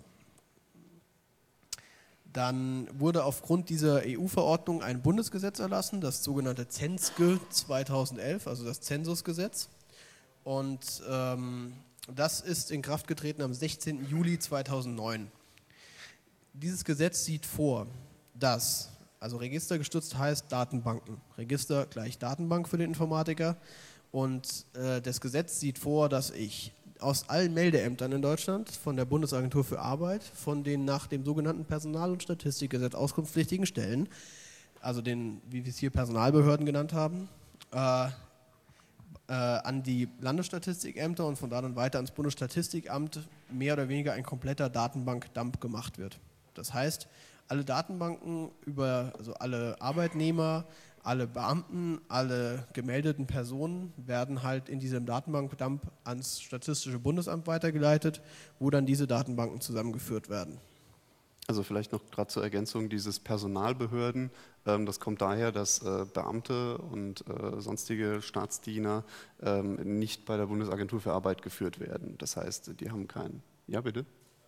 Dann wurde aufgrund dieser EU-Verordnung ein Bundesgesetz erlassen, das sogenannte Zenske 2011, also das Zensusgesetz. Und das ist in Kraft getreten am 16. Juli 2009. Dieses Gesetz sieht vor, dass, also registergestützt heißt Datenbanken, Register gleich Datenbank für den Informatiker. Und das Gesetz sieht vor, dass ich aus allen Meldeämtern in Deutschland, von der Bundesagentur für Arbeit, von den nach dem sogenannten Personal- und Statistikgesetz auskunftspflichtigen Stellen, also den, wie wir es hier Personalbehörden genannt haben, an die Landesstatistikämter und von da dann weiter ans Bundesstatistikamt mehr oder weniger ein kompletter Datenbank-Dump gemacht wird. Das heißt, alle Datenbanken über, also alle Arbeitnehmer, alle Beamten, alle gemeldeten Personen werden halt in diesem Datenbank-Dump ans Statistische Bundesamt weitergeleitet, wo dann diese Datenbanken zusammengeführt werden. Also vielleicht noch gerade zur Ergänzung, dieses Personalbehörden, das kommt daher, dass Beamte und sonstige Staatsdiener nicht bei der Bundesagentur für Arbeit geführt werden. Das heißt, die haben keinen. Ja, bitte?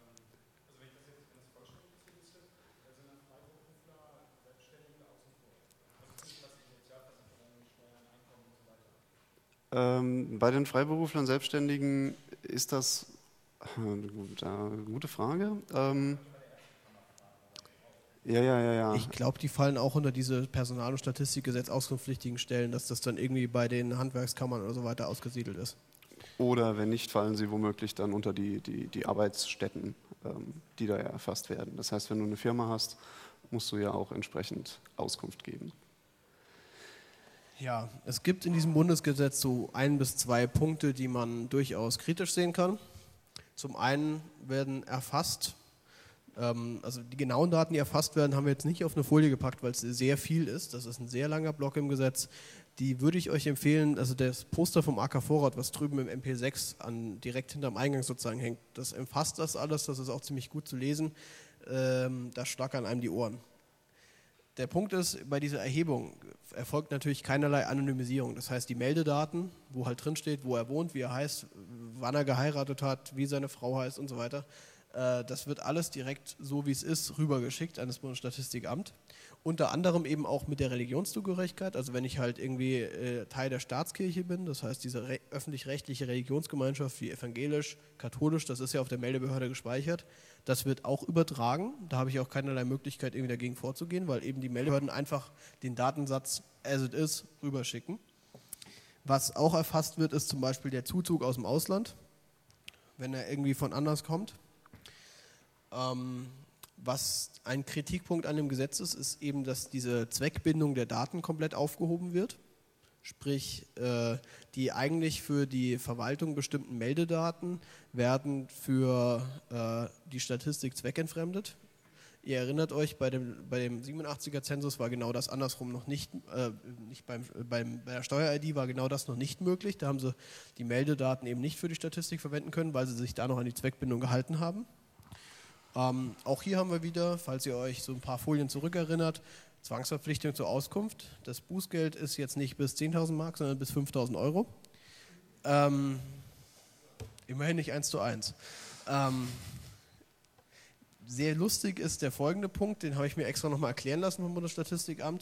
Bei den Freiberuflern, Selbstständigen ist das eine gute Frage. Ja. Ich glaube, die fallen auch unter diese Personal- und Statistikgesetz auskunftspflichtigen Stellen, dass das dann irgendwie bei den Handwerkskammern oder so weiter ausgesiedelt ist. Oder wenn nicht, fallen sie womöglich dann unter die Arbeitsstätten, die da ja erfasst werden. Das heißt, wenn du eine Firma hast, musst du ja auch entsprechend Auskunft geben. Ja, es gibt in diesem Bundesgesetz so 1 bis 2 Punkte, die man durchaus kritisch sehen kann. Zum einen werden erfasst, also die genauen Daten, die erfasst werden, haben wir jetzt nicht auf eine Folie gepackt, weil es sehr viel ist. Das ist ein sehr langer Block im Gesetz. Die würde ich euch empfehlen, also das Poster vom AK Vorrat, was drüben im MP6 direkt hinterm Eingang sozusagen hängt, das umfasst das alles, das ist auch ziemlich gut zu lesen. Da schlackern einem die Ohren. Der Punkt ist, bei dieser Erhebung erfolgt natürlich keinerlei Anonymisierung. Das heißt, die Meldedaten, wo halt drin steht, wo er wohnt, wie er heißt, wann er geheiratet hat, wie seine Frau heißt und so weiter, das wird alles direkt so, wie es ist, rübergeschickt an das Bundesstatistikamt. Unter anderem eben auch mit der Religionszugehörigkeit. Also wenn ich halt irgendwie Teil der Staatskirche bin, das heißt diese öffentlich-rechtliche Religionsgemeinschaft wie evangelisch, katholisch, das ist ja auf der Meldebehörde gespeichert. Das wird auch übertragen. Da habe ich auch keinerlei Möglichkeit, irgendwie dagegen vorzugehen, weil eben die Meldebehörden einfach den Datensatz as it is rüberschicken. Was auch erfasst wird, ist zum Beispiel der Zuzug aus dem Ausland, wenn er irgendwie von anders kommt. Was ein Kritikpunkt an dem Gesetz ist, ist eben, dass diese Zweckbindung der Daten komplett aufgehoben wird. Sprich, die eigentlich für die Verwaltung bestimmten Meldedaten werden für die Statistik zweckentfremdet. Ihr erinnert euch, bei dem 87er Zensus war genau das andersrum noch nicht bei der Steuer-ID war genau das noch nicht möglich. Da haben sie die Meldedaten eben nicht für die Statistik verwenden können, weil sie sich da noch an die Zweckbindung gehalten haben. Auch hier haben wir wieder, falls ihr euch so ein paar Folien zurückerinnert, Zwangsverpflichtung zur Auskunft. Das Bußgeld ist jetzt nicht bis 10.000 Mark, sondern bis 5.000 Euro. Immerhin nicht 1:1. Sehr lustig ist der folgende Punkt, den habe ich mir extra nochmal erklären lassen vom Bundesstatistikamt.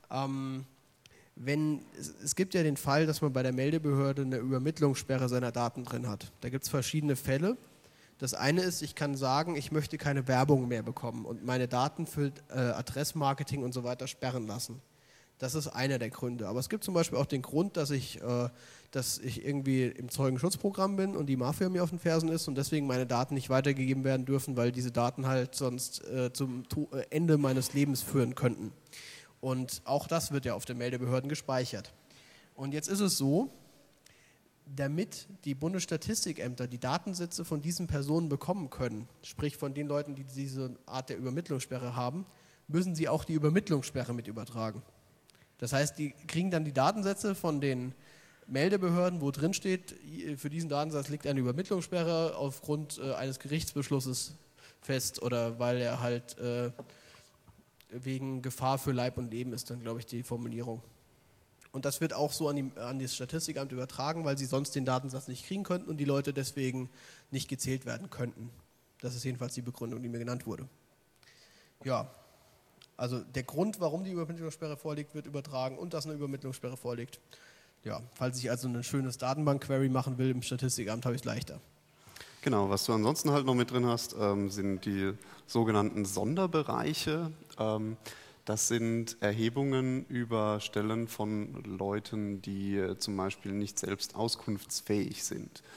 Es gibt ja den Fall, dass man bei der Meldebehörde eine Übermittlungssperre seiner Daten drin hat. Da gibt es verschiedene Fälle. Das eine ist, ich kann sagen, ich möchte keine Werbung mehr bekommen und meine Daten für Adressmarketing und so weiter sperren lassen. Das ist einer der Gründe. Aber es gibt zum Beispiel auch den Grund, dass ich irgendwie im Zeugenschutzprogramm bin und die Mafia mir auf den Fersen ist und deswegen meine Daten nicht weitergegeben werden dürfen, weil diese Daten halt sonst zum Ende meines Lebens führen könnten. Und auch das wird ja auf den Meldebehörden gespeichert. Und jetzt ist es so, damit die Bundesstatistikämter die Datensätze von diesen Personen bekommen können, sprich von den Leuten, die diese Art der Übermittlungssperre haben, müssen sie auch die Übermittlungssperre mit übertragen. Das heißt, die kriegen dann die Datensätze von den Meldebehörden, wo drin steht, für diesen Datensatz liegt eine Übermittlungssperre aufgrund eines Gerichtsbeschlusses fest oder weil er halt wegen Gefahr für Leib und Leben ist dann, glaube ich, die Formulierung. Und das wird auch so an das Statistikamt übertragen, weil sie sonst den Datensatz nicht kriegen könnten und die Leute deswegen nicht gezählt werden könnten. Das ist jedenfalls die Begründung, die mir genannt wurde. Ja, also der Grund, warum die Übermittlungssperre vorliegt, wird übertragen und dass eine Übermittlungssperre vorliegt. Ja, falls ich also ein schönes Datenbank-Query machen will im Statistikamt, habe ich es leichter. Genau, was du ansonsten halt noch mit drin hast, sind die sogenannten Sonderbereiche. Das sind Erhebungen über Stellen von Leuten, die zum Beispiel nicht selbst auskunftsfähig sind.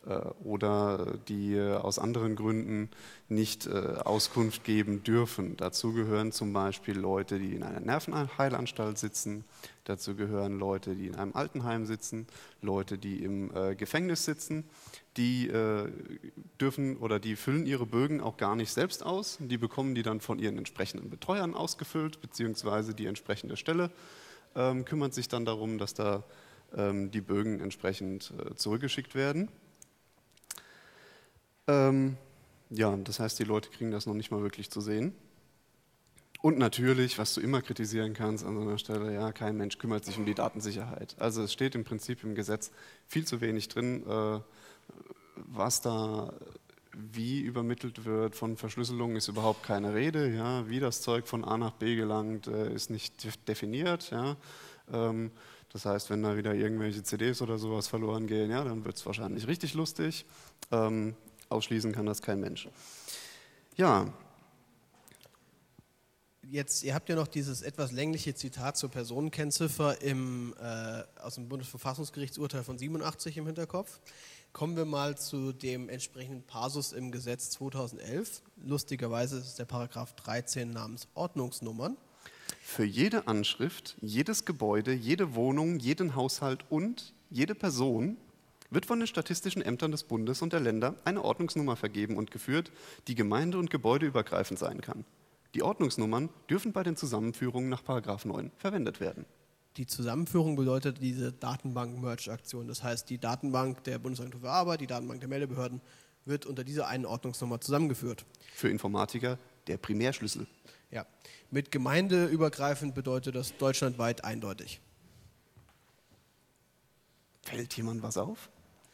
oder die aus anderen Gründen nicht Auskunft geben dürfen. Dazu gehören zum Beispiel Leute, die in einer Nervenheilanstalt sitzen, dazu gehören Leute, die in einem Altenheim sitzen, Leute, die im Gefängnis sitzen. Die dürfen oder die füllen ihre Bögen auch gar nicht selbst aus. Die bekommen die dann von ihren entsprechenden Betreuern ausgefüllt, beziehungsweise die entsprechende Stelle kümmert sich dann darum, dass da die Bögen entsprechend zurückgeschickt werden. Ja, das heißt, die Leute kriegen das noch nicht mal wirklich zu sehen. Und natürlich, was du immer kritisieren kannst an so einer Stelle, ja, kein Mensch kümmert sich um die Datensicherheit. Also es steht im Prinzip im Gesetz viel zu wenig drin, was da wie übermittelt wird. Von Verschlüsselung ist überhaupt keine Rede. Ja, wie das Zeug von A nach B gelangt, ist nicht definiert. Ja. Das heißt, wenn da wieder irgendwelche CDs oder sowas verloren gehen, ja, dann wird es wahrscheinlich richtig lustig. Ausschließen kann das kein Mensch. Ja. Jetzt, ihr habt ja noch dieses etwas längliche Zitat zur Personenkennziffer aus dem Bundesverfassungsgerichtsurteil von 87 im Hinterkopf. Kommen wir mal zu dem entsprechenden Passus im Gesetz 2011. Lustigerweise ist es der Paragraph 13 namens Ordnungsnummern. Für jede Anschrift, jedes Gebäude, jede Wohnung, jeden Haushalt und jede Person wird von den statistischen Ämtern des Bundes und der Länder eine Ordnungsnummer vergeben und geführt, die gemeinde- und gebäudeübergreifend sein kann. Die Ordnungsnummern dürfen bei den Zusammenführungen nach § 9 verwendet werden. Die Zusammenführung bedeutet diese Datenbank-Merge-Aktion. Das heißt, die Datenbank der Bundesagentur für Arbeit, die Datenbank der Meldebehörden wird unter dieser einen Ordnungsnummer zusammengeführt. Für Informatiker der Primärschlüssel. Ja. Mit gemeindeübergreifend bedeutet das deutschlandweit eindeutig. Fällt jemand was auf?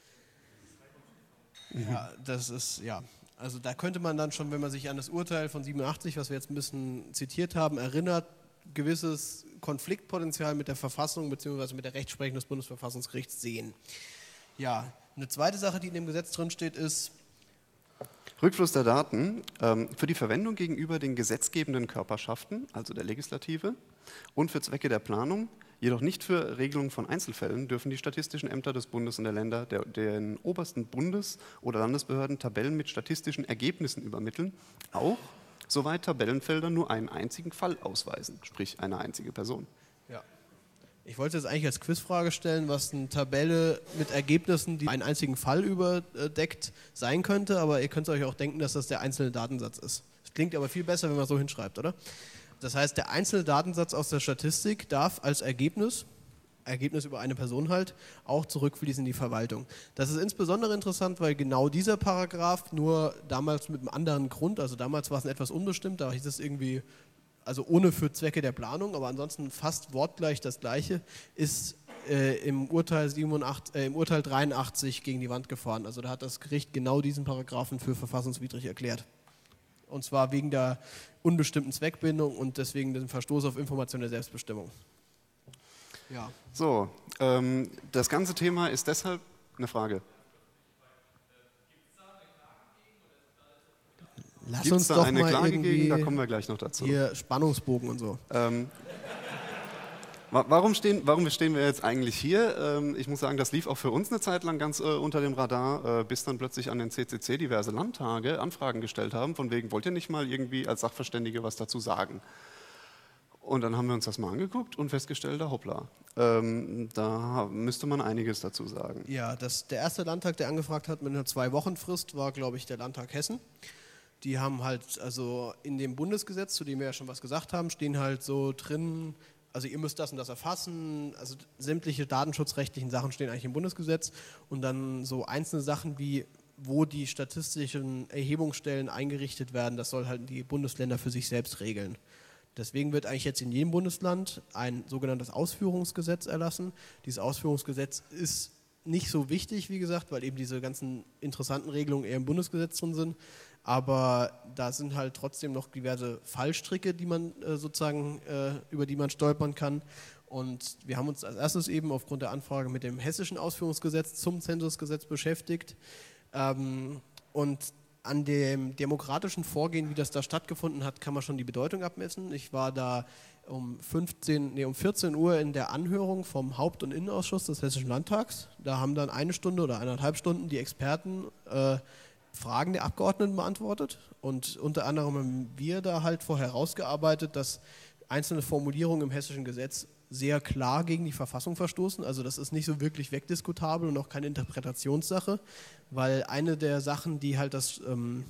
Ja, das ist, ja. Also da könnte man dann schon, wenn man sich an das Urteil von 87, was wir jetzt ein bisschen zitiert haben, erinnert, gewisses Konfliktpotenzial mit der Verfassung bzw. mit der Rechtsprechung des Bundesverfassungsgerichts sehen. Ja, eine zweite Sache, die in dem Gesetz drin steht, ist Rückfluss der Daten für die Verwendung gegenüber den gesetzgebenden Körperschaften, also der Legislative, und für Zwecke der Planung, jedoch nicht für Regelungen von Einzelfällen, dürfen die statistischen Ämter des Bundes und der Länder den obersten Bundes- oder Landesbehörden Tabellen mit statistischen Ergebnissen übermitteln, auch soweit Tabellenfelder nur einen einzigen Fall ausweisen, sprich eine einzige Person. Ja. Ich wollte jetzt eigentlich als Quizfrage stellen, was eine Tabelle mit Ergebnissen, die einen einzigen Fall überdeckt, sein könnte, aber ihr könnt euch auch denken, dass das der einzelne Datensatz ist. Das klingt aber viel besser, wenn man so hinschreibt, oder? Das heißt, der einzelne Datensatz aus der Statistik darf als Ergebnis über eine Person halt, auch zurückfließen in die Verwaltung. Das ist insbesondere interessant, weil genau dieser Paragraph nur damals mit einem anderen Grund, also damals war es etwas unbestimmt, da hieß es irgendwie, also ohne für Zwecke der Planung, aber ansonsten fast wortgleich das Gleiche, ist im Urteil 83 gegen die Wand gefahren. Also da hat das Gericht genau diesen Paragraphen für verfassungswidrig erklärt. Und zwar wegen der unbestimmten Zweckbindung und deswegen dem Verstoß auf informationelle Selbstbestimmung. Ja. So, das ganze Thema ist deshalb eine Frage. Lass Gibt uns es da doch eine mal Klage irgendwie gegen? Da kommen wir gleich noch dazu. hier Spannungsbogen und so. Warum stehen wir jetzt eigentlich hier? Ich muss sagen, das lief auch für uns eine Zeit lang ganz unter dem Radar, bis dann plötzlich an den CCC diverse Landtage Anfragen gestellt haben, von wegen, wollt ihr nicht mal irgendwie als Sachverständige was dazu sagen? Und dann haben wir uns das mal angeguckt und festgestellt, hoppla, da müsste man einiges dazu sagen. Ja, der erste Landtag, der angefragt hat mit einer 2-Wochen-Frist, war, glaube ich, der Landtag Hessen. Die haben halt, also in dem Bundesgesetz, zu dem wir ja schon was gesagt haben, stehen halt so drin, also ihr müsst das und das erfassen, also sämtliche datenschutzrechtlichen Sachen stehen eigentlich im Bundesgesetz und dann so einzelne Sachen wie, wo die statistischen Erhebungsstellen eingerichtet werden, das soll halt die Bundesländer für sich selbst regeln. Deswegen wird eigentlich jetzt in jedem Bundesland ein sogenanntes Ausführungsgesetz erlassen. Dieses Ausführungsgesetz ist nicht so wichtig, wie gesagt, weil eben diese ganzen interessanten Regelungen eher im Bundesgesetz drin sind. Aber da sind halt trotzdem noch diverse Fallstricke, die man über die man stolpern kann. Und wir haben uns als erstes eben aufgrund der Anfrage mit dem hessischen Ausführungsgesetz zum Zensusgesetz beschäftigt. Und an dem demokratischen Vorgehen, wie das da stattgefunden hat, kann man schon die Bedeutung abmessen. Ich war da um 14 Uhr in der Anhörung vom Haupt- und Innenausschuss des Hessischen Landtags. Da haben dann 1 Stunde oder 1,5 Stunden die Experten Fragen der Abgeordneten beantwortet. Und unter anderem haben wir da halt vorher herausgearbeitet, dass einzelne Formulierungen im hessischen Gesetz sehr klar gegen die Verfassung verstoßen. Also das ist nicht so wirklich wegdiskutabel und auch keine Interpretationssache, weil eine der Sachen, die halt das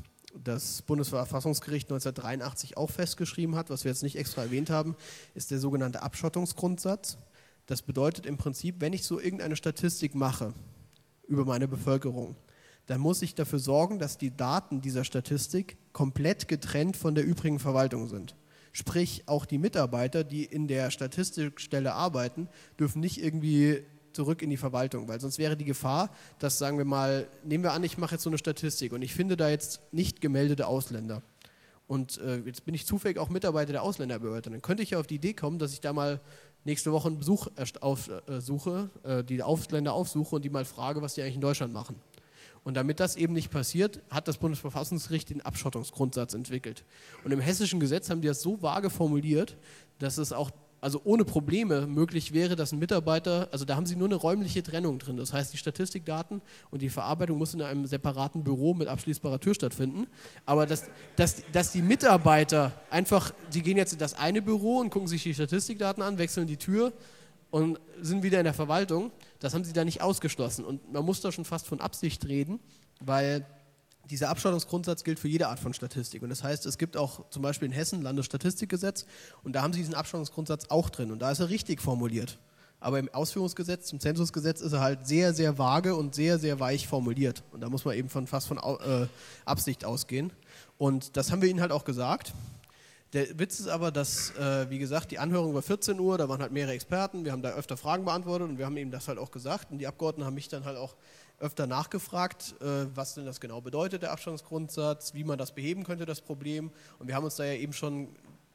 Bundesverfassungsgericht 1983 auch festgeschrieben hat, was wir jetzt nicht extra erwähnt haben, ist der sogenannte Abschottungsgrundsatz. Das bedeutet im Prinzip, wenn ich so irgendeine Statistik mache über meine Bevölkerung, dann muss ich dafür sorgen, dass die Daten dieser Statistik komplett getrennt von der übrigen Verwaltung sind. Sprich, auch die Mitarbeiter, die in der Statistikstelle arbeiten, dürfen nicht irgendwie zurück in die Verwaltung, weil sonst wäre die Gefahr, dass, sagen wir mal, nehmen wir an, ich mache jetzt so eine Statistik und ich finde da jetzt nicht gemeldete Ausländer. Und jetzt bin ich zufällig auch Mitarbeiter der Ausländerbehörde. Dann könnte ich ja auf die Idee kommen, dass ich da mal nächste Woche einen Besuch aufsuche, die Ausländer aufsuche und die mal frage, was die eigentlich in Deutschland machen. Und damit das eben nicht passiert, hat das Bundesverfassungsgericht den Abschottungsgrundsatz entwickelt. Und im hessischen Gesetz haben die das so vage formuliert, dass es auch ohne Probleme möglich wäre, dass ein Mitarbeiter, also da haben sie nur eine räumliche Trennung drin. Das heißt, die Statistikdaten und die Verarbeitung muss in einem separaten Büro mit abschließbarer Tür stattfinden. Aber dass die Mitarbeiter einfach, die gehen jetzt in das eine Büro und gucken sich die Statistikdaten an, wechseln die Tür und sind wieder in der Verwaltung, das haben sie da nicht ausgeschlossen. Und man muss da schon fast von Absicht reden, weil dieser Abschottungsgrundsatz gilt für jede Art von Statistik. Und das heißt, es gibt auch zum Beispiel in Hessen Landesstatistikgesetz und da haben sie diesen Abschottungsgrundsatz auch drin. Und da ist er richtig formuliert. Aber im Ausführungsgesetz, zum Zensusgesetz, ist er halt sehr, sehr vage und sehr, sehr weich formuliert. Und da muss man eben fast von Absicht ausgehen. Und das haben wir ihnen halt auch gesagt. Der Witz ist aber, dass, wie gesagt, die Anhörung war 14 Uhr, da waren halt mehrere Experten, wir haben da öfter Fragen beantwortet und wir haben ihm das halt auch gesagt. Und die Abgeordneten haben mich dann halt auch öfter nachgefragt, was denn das genau bedeutet, der Abstandsgrundsatz, wie man das beheben könnte, das Problem. Und wir haben uns da ja eben schon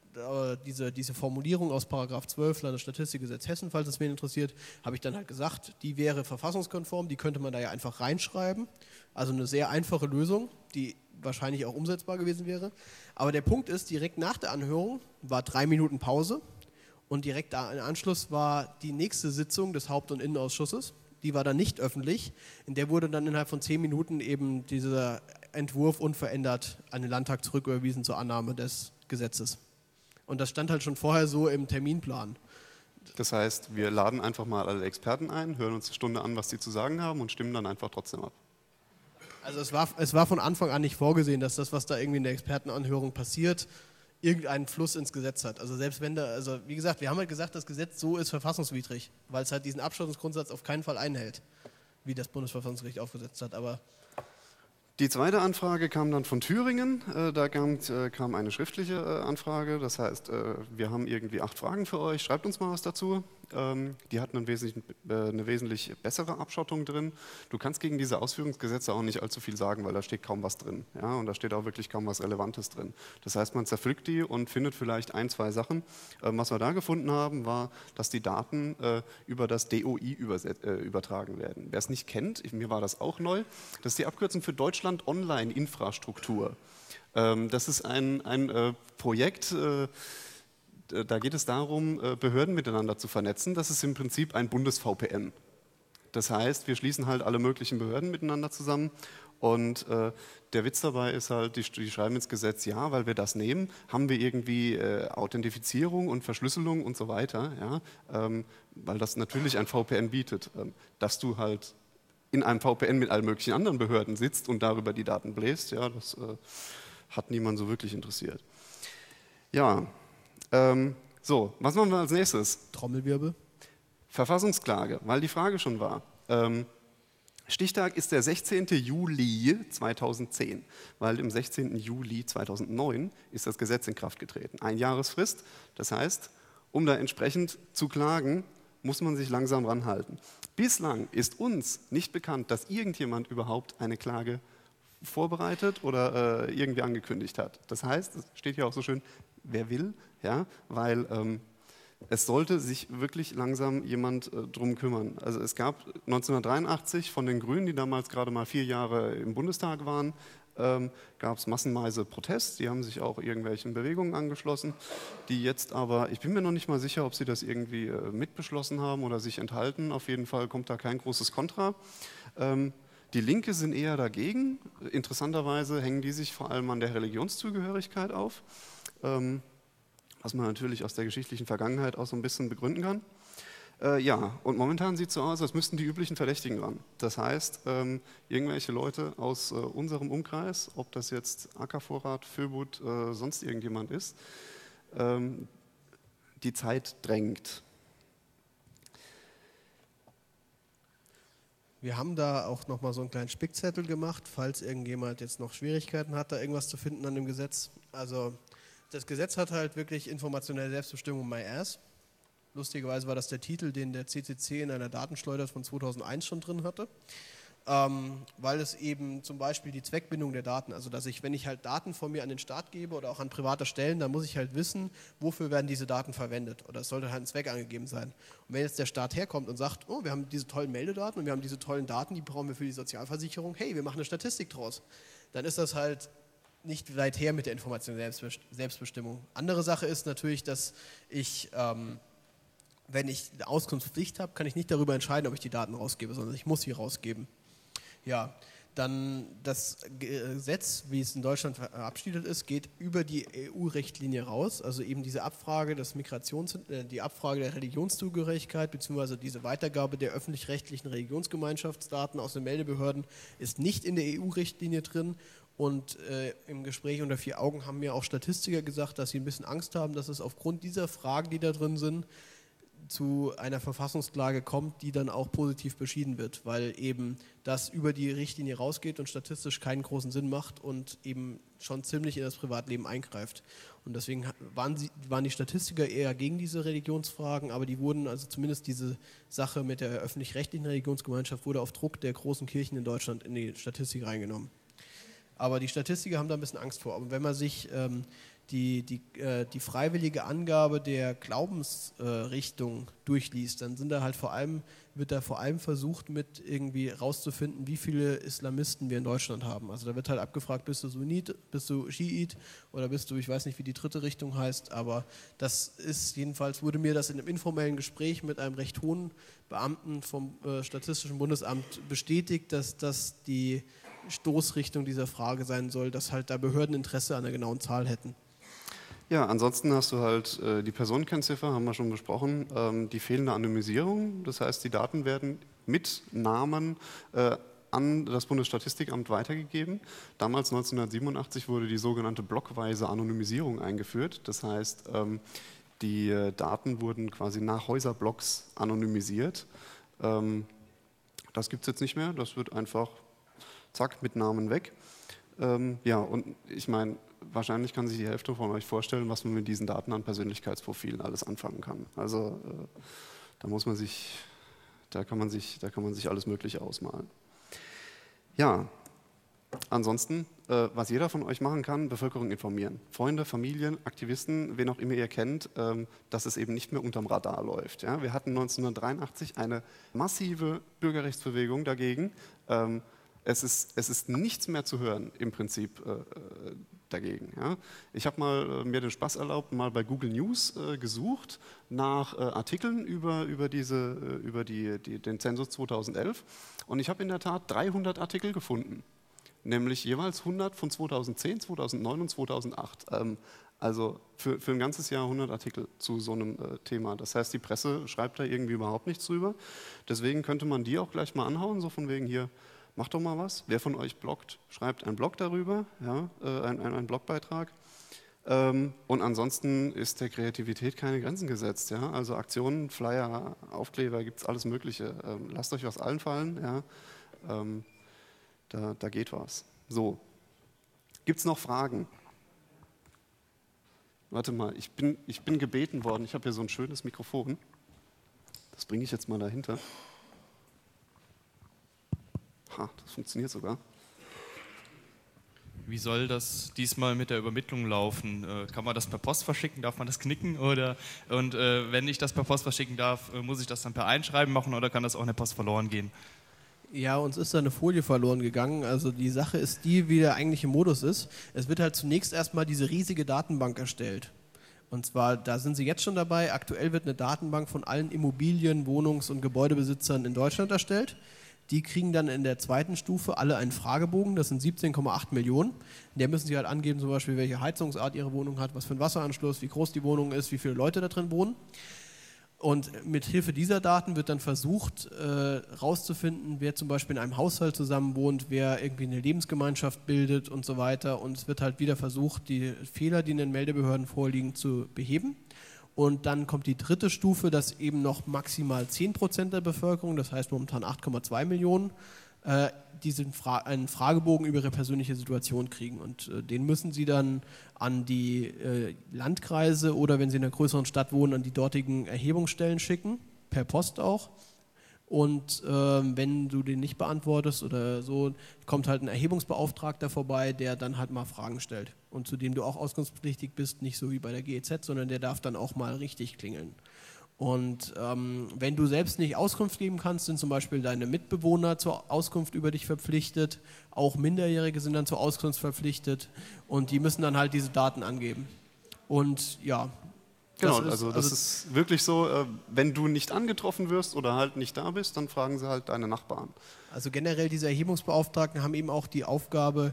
diese Formulierung aus § 12 Landesstatistikgesetz Hessen, falls es wen interessiert, habe ich dann halt gesagt, die wäre verfassungskonform, die könnte man da ja einfach reinschreiben. Also eine sehr einfache Lösung, die wahrscheinlich auch umsetzbar gewesen wäre. Aber der Punkt ist, direkt nach der Anhörung war 3 Minuten Pause und direkt da im Anschluss war die nächste Sitzung des Haupt- und Innenausschusses. Die war dann nicht öffentlich. In der wurde dann innerhalb von 10 Minuten eben dieser Entwurf unverändert an den Landtag zurücküberwiesen zur Annahme des Gesetzes. Und das stand halt schon vorher so im Terminplan. Das heißt, wir laden einfach mal alle Experten ein, hören uns eine Stunde an, was die zu sagen haben und stimmen dann einfach trotzdem ab. Also es war von Anfang an nicht vorgesehen, dass das, was da irgendwie in der Expertenanhörung passiert, irgendeinen Fluss ins Gesetz hat. Also selbst wenn wie gesagt, wir haben halt gesagt, das Gesetz so ist verfassungswidrig, weil es halt diesen Abschottungsgrundsatz auf keinen Fall einhält, wie das Bundesverfassungsgericht aufgesetzt hat. Aber die zweite Anfrage kam dann von Thüringen. Da kam eine schriftliche Anfrage. Das heißt, wir haben irgendwie 8 Fragen für euch. Schreibt uns mal was dazu. Die hatten eine wesentlich bessere Abschottung drin. Du kannst gegen diese Ausführungsgesetze auch nicht allzu viel sagen, weil da steht kaum was drin. Ja? Und da steht auch wirklich kaum was Relevantes drin. Das heißt, man zerpflückt die und findet vielleicht 1, 2 Sachen. Was wir da gefunden haben, war, dass die Daten über das DOI übertragen werden. Wer es nicht kennt, mir war das auch neu, das ist die Abkürzung für Deutschland Online Infrastruktur. Das ist ein Projekt, da geht es darum, Behörden miteinander zu vernetzen. Das ist im Prinzip ein Bundes-VPN. Das heißt, wir schließen halt alle möglichen Behörden miteinander zusammen und der Witz dabei ist halt, die schreiben ins Gesetz, ja, weil wir das nehmen, haben wir irgendwie Authentifizierung und Verschlüsselung und so weiter, ja, weil das natürlich ein VPN bietet, dass du halt in einem VPN mit allen möglichen anderen Behörden sitzt und darüber die Daten bläst, ja, das hat niemand so wirklich interessiert. Ja, so, was machen wir als nächstes? Trommelwirbel. Verfassungsklage, weil die Frage schon war. Stichtag ist der 16. Juli 2010, weil im 16. Juli 2009 ist das Gesetz in Kraft getreten. 1 Jahresfrist, das heißt, um da entsprechend zu klagen, muss man sich langsam ranhalten. Bislang ist uns nicht bekannt, dass irgendjemand überhaupt eine Klage vorbereitet oder irgendwie angekündigt hat. Das heißt, es steht hier auch so schön, wer will, ja, weil es sollte sich wirklich langsam jemand drum kümmern. Also es gab 1983 von den Grünen, die damals gerade mal 4 Jahre im Bundestag waren, gab es massenweise Protest, die haben sich auch irgendwelchen Bewegungen angeschlossen, die jetzt aber, ich bin mir noch nicht mal sicher, ob sie das irgendwie mitbeschlossen haben oder sich enthalten, auf jeden Fall kommt da kein großes Kontra. Die Linke sind eher dagegen, interessanterweise hängen die sich vor allem an der Religionszugehörigkeit auf, was man natürlich aus der geschichtlichen Vergangenheit auch so ein bisschen begründen kann. Ja, und momentan sieht es so aus, als müssten die üblichen Verdächtigen ran. Das heißt, irgendwelche Leute aus unserem Umkreis, ob das jetzt Ackervorrat, Föbut, sonst irgendjemand ist, die Zeit drängt. Wir haben da auch nochmal so einen kleinen Spickzettel gemacht, falls irgendjemand jetzt noch Schwierigkeiten hat, da irgendwas zu finden an dem Gesetz. Also das Gesetz hat halt wirklich informationelle Selbstbestimmung my ass. Lustigerweise war das der Titel, den der CCC in einer Datenschleuder von 2001 schon drin hatte, weil es eben zum Beispiel die Zweckbindung der Daten, also dass ich, wenn ich halt Daten von mir an den Staat gebe oder auch an private Stellen, dann muss ich halt wissen, wofür werden diese Daten verwendet oder es sollte halt ein Zweck angegeben sein. Und wenn jetzt der Staat herkommt und sagt, oh, wir haben diese tollen Meldedaten und wir haben diese tollen Daten, die brauchen wir für die Sozialversicherung, hey, wir machen eine Statistik draus, dann ist das halt nicht weit her mit der informationellen Selbstbestimmung. Andere Sache ist natürlich, dass ich wenn ich eine Auskunftspflicht habe, kann ich nicht darüber entscheiden, ob ich die Daten rausgebe, sondern ich muss sie rausgeben. Ja, dann das Gesetz, wie es in Deutschland verabschiedet ist, geht über die EU-Richtlinie raus, also eben diese Abfrage die Abfrage der Religionszugehörigkeit bzw. diese Weitergabe der öffentlich-rechtlichen Religionsgemeinschaftsdaten aus den Meldebehörden ist nicht in der EU-Richtlinie drin. Und im Gespräch unter vier Augen haben mir auch Statistiker gesagt, dass sie ein bisschen Angst haben, dass es aufgrund dieser Fragen, die da drin sind, zu einer Verfassungsklage kommt, die dann auch positiv beschieden wird, weil eben das über die Richtlinie rausgeht und statistisch keinen großen Sinn macht und eben schon ziemlich in das Privatleben eingreift. Und deswegen waren die Statistiker eher gegen diese Religionsfragen, aber die wurden, also zumindest diese Sache mit der öffentlich-rechtlichen Religionsgemeinschaft wurde auf Druck der großen Kirchen in Deutschland in die Statistik reingenommen. Aber die Statistiker haben da ein bisschen Angst vor. Aber wenn man sich die freiwillige Angabe der Glaubensrichtung durchliest, dann wird da vor allem versucht, mit irgendwie rauszufinden, wie viele Islamisten wir in Deutschland haben. Also da wird halt abgefragt, bist du Sunnit, bist du Schiit oder bist du, ich weiß nicht, wie die dritte Richtung heißt, aber das ist jedenfalls, wurde mir das in einem informellen Gespräch mit einem recht hohen Beamten vom Statistischen Bundesamt bestätigt, dass das die Stoßrichtung dieser Frage sein soll, dass halt da Behörden Interesse an einer genauen Zahl hätten. Ja, ansonsten hast du halt die Personenkennziffer, haben wir schon besprochen, die fehlende Anonymisierung. Das heißt, die Daten werden mit Namen an das Bundesstatistikamt weitergegeben. Damals 1987 wurde die sogenannte blockweise Anonymisierung eingeführt. Das heißt, die Daten wurden quasi nach Häuserblocks anonymisiert. Das gibt es jetzt nicht mehr, das wird einfach zack mit Namen weg. Ja, und ich meine, wahrscheinlich kann sich die Hälfte von euch vorstellen, was man mit diesen Daten an Persönlichkeitsprofilen alles anfangen kann. Also da kann man sich alles Mögliche ausmalen. Ja, ansonsten, was jeder von euch machen kann, Bevölkerung informieren. Freunde, Familien, Aktivisten, wen auch immer ihr kennt, dass es eben nicht mehr unterm Radar läuft. Ja? Wir hatten 1983 eine massive Bürgerrechtsbewegung dagegen. Es ist nichts mehr zu hören im Prinzip dagegen. Ja. Ich habe mir den Spaß erlaubt, mal bei Google News gesucht nach Artikeln über den Zensus 2011 und ich habe in der Tat 300 Artikel gefunden, nämlich jeweils 100 von 2010, 2009 und 2008. Also für ein ganzes Jahr 100 Artikel zu so einem Thema. Das heißt, die Presse schreibt da irgendwie überhaupt nichts drüber. Deswegen könnte man die auch gleich mal anhauen, so von wegen hier, macht doch mal was. Wer von euch bloggt, schreibt einen Blog darüber, ja, einen Blogbeitrag. Und ansonsten ist der Kreativität keine Grenzen gesetzt. Ja? Also Aktionen, Flyer, Aufkleber, gibt es alles Mögliche. Lasst euch was einfallen. Ja? Da geht was. So, gibt es noch Fragen? Warte mal, ich bin gebeten worden, ich habe hier so ein schönes Mikrofon. Das bringe ich jetzt mal dahinter. Das funktioniert sogar. Wie soll das diesmal mit der Übermittlung laufen? Kann man das per Post verschicken? Darf man das knicken? Und wenn ich das per Post verschicken darf, muss ich das dann per Einschreiben machen oder kann das auch in der Post verloren gehen? Ja, uns ist da eine Folie verloren gegangen. Also die Sache ist die, wie der eigentliche Modus ist. Es wird halt zunächst erstmal diese riesige Datenbank erstellt. Und zwar, da sind sie jetzt schon dabei. Aktuell wird eine Datenbank von allen Immobilien-, Wohnungs- und Gebäudebesitzern in Deutschland erstellt. Die kriegen dann in der zweiten Stufe alle einen Fragebogen, das sind 17,8 Millionen. In der müssen sie halt angeben, zum Beispiel, welche Heizungsart ihre Wohnung hat, was für einen Wasseranschluss, wie groß die Wohnung ist, wie viele Leute da drin wohnen. Und mit Hilfe dieser Daten wird dann versucht, rauszufinden, wer zum Beispiel in einem Haushalt zusammenwohnt, wer irgendwie eine Lebensgemeinschaft bildet und so weiter. Und es wird halt wieder versucht, die Fehler, die in den Meldebehörden vorliegen, zu beheben. Und dann kommt die dritte Stufe, dass eben noch maximal 10% der Bevölkerung, das heißt momentan 8,2 Millionen, einen Fragebogen über ihre persönliche Situation kriegen. Und den müssen sie dann an die Landkreise oder, wenn sie in einer größeren Stadt wohnen, an die dortigen Erhebungsstellen schicken, per Post auch. Und wenn du den nicht beantwortest oder so, kommt halt ein Erhebungsbeauftragter vorbei, der dann halt mal Fragen stellt. Und zu dem du auch auskunftspflichtig bist, nicht so wie bei der GEZ, sondern der darf dann auch mal richtig klingeln. Und wenn du selbst nicht Auskunft geben kannst, sind zum Beispiel deine Mitbewohner zur Auskunft über dich verpflichtet. Auch Minderjährige sind dann zur Auskunft verpflichtet und die müssen dann halt diese Daten angeben. Und ja. Genau, das ist wirklich so, wenn du nicht angetroffen wirst oder halt nicht da bist, dann fragen sie halt deine Nachbarn. Also generell diese Erhebungsbeauftragten haben eben auch die Aufgabe,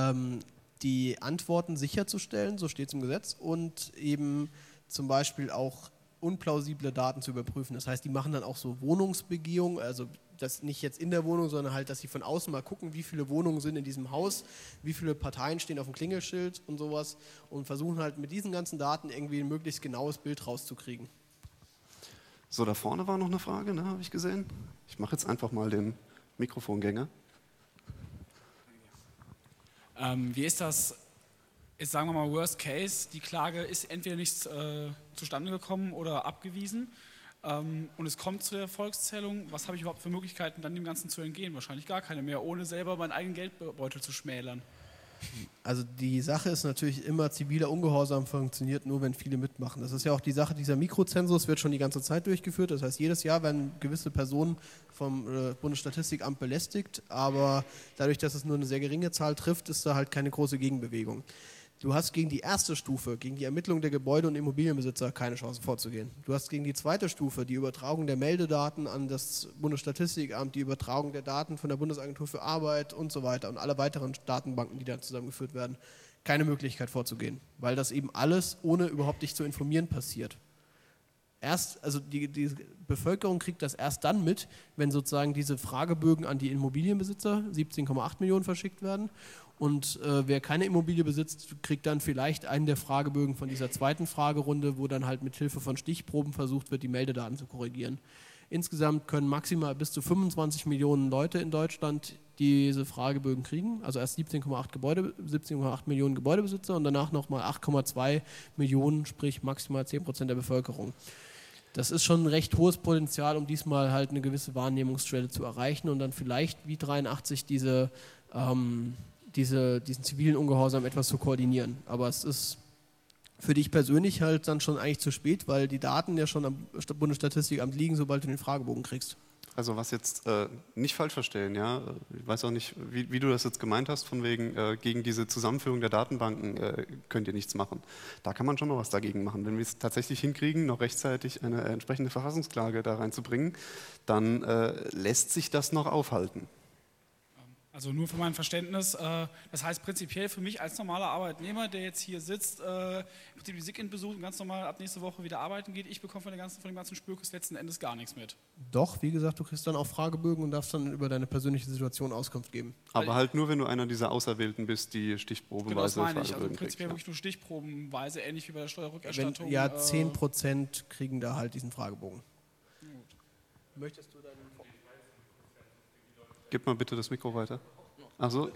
die Antworten sicherzustellen, so steht es im Gesetz, und eben zum Beispiel auch unplausible Daten zu überprüfen. Das heißt, die machen dann auch so Wohnungsbegehungen, also das nicht jetzt in der Wohnung, sondern halt, dass sie von außen mal gucken, wie viele Wohnungen sind in diesem Haus, wie viele Parteien stehen auf dem Klingelschild und sowas und versuchen halt mit diesen ganzen Daten irgendwie ein möglichst genaues Bild rauszukriegen. So, da vorne war noch eine Frage, ne, habe ich gesehen. Ich mache jetzt einfach mal den Mikrofongänger. Wie ist das? Jetzt sagen wir mal Worst Case, die Klage ist entweder nicht zustande gekommen oder abgewiesen und es kommt zu der Volkszählung. Was habe ich überhaupt für Möglichkeiten, dann dem Ganzen zu entgehen? Wahrscheinlich gar keine mehr, ohne selber meinen eigenen Geldbeutel zu schmälern. Also die Sache ist natürlich immer, ziviler Ungehorsam funktioniert nur, wenn viele mitmachen. Das ist ja auch die Sache, dieser Mikrozensus wird schon die ganze Zeit durchgeführt. Das heißt, jedes Jahr werden gewisse Personen vom Bundesstatistikamt belästigt, aber dadurch, dass es nur eine sehr geringe Zahl trifft, ist da halt keine große Gegenbewegung. Du hast gegen die erste Stufe, gegen die Ermittlung der Gebäude- und Immobilienbesitzer keine Chance vorzugehen. Du hast gegen die zweite Stufe, die Übertragung der Meldedaten an das Bundesstatistikamt, die Übertragung der Daten von der Bundesagentur für Arbeit und so weiter und alle weiteren Datenbanken, die da zusammengeführt werden, keine Möglichkeit vorzugehen, weil das eben alles, ohne überhaupt dich zu informieren, passiert. Also die Bevölkerung kriegt das erst dann mit, wenn sozusagen diese Fragebögen an die Immobilienbesitzer, 17,8 Millionen, verschickt werden. Und wer keine Immobilie besitzt, kriegt dann vielleicht einen der Fragebögen von dieser zweiten Fragerunde, wo dann halt mit Hilfe von Stichproben versucht wird, die Meldedaten zu korrigieren. Insgesamt können maximal bis zu 25 Millionen Leute in Deutschland diese Fragebögen kriegen. Also erst 17,8 Millionen Gebäudebesitzer und danach nochmal 8,2 Millionen, sprich maximal 10% der Bevölkerung. Das ist schon ein recht hohes Potenzial, um diesmal halt eine gewisse Wahrnehmungsschwelle zu erreichen und dann vielleicht wie 83 diesen zivilen Ungehorsam etwas zu koordinieren. Aber es ist für dich persönlich halt dann schon eigentlich zu spät, weil die Daten ja schon am Bundesstatistikamt liegen, sobald du den Fragebogen kriegst. Also was jetzt nicht falsch verstehen, ja, ich weiß auch nicht, wie du das jetzt gemeint hast, von wegen gegen diese Zusammenführung der Datenbanken könnt ihr nichts machen. Da kann man schon noch was dagegen machen. Wenn wir es tatsächlich hinkriegen, noch rechtzeitig eine entsprechende Verfassungsklage da reinzubringen, dann lässt sich das noch aufhalten. Also nur für mein Verständnis, das heißt prinzipiell für mich als normaler Arbeitnehmer, der jetzt hier sitzt, die SIGINT besucht und ganz normal ab nächste Woche wieder arbeiten geht, ich bekomme von dem ganzen Spürkes letzten Endes gar nichts mit. Doch, wie gesagt, du kriegst dann auch Fragebögen und darfst dann über deine persönliche Situation Auskunft geben. Aber halt nur, wenn du einer dieser Auserwählten bist, die stichprobenweise genau, das meine ich. Fragebögen Also prinzipiell kriegt, wirklich nur stichprobenweise, ähnlich wie bei der Steuerrückerstattung. Ja, 10% kriegen da halt diesen Fragebogen. Gut. Möchtest du dann... Gib mal bitte das Mikro weiter. Achso.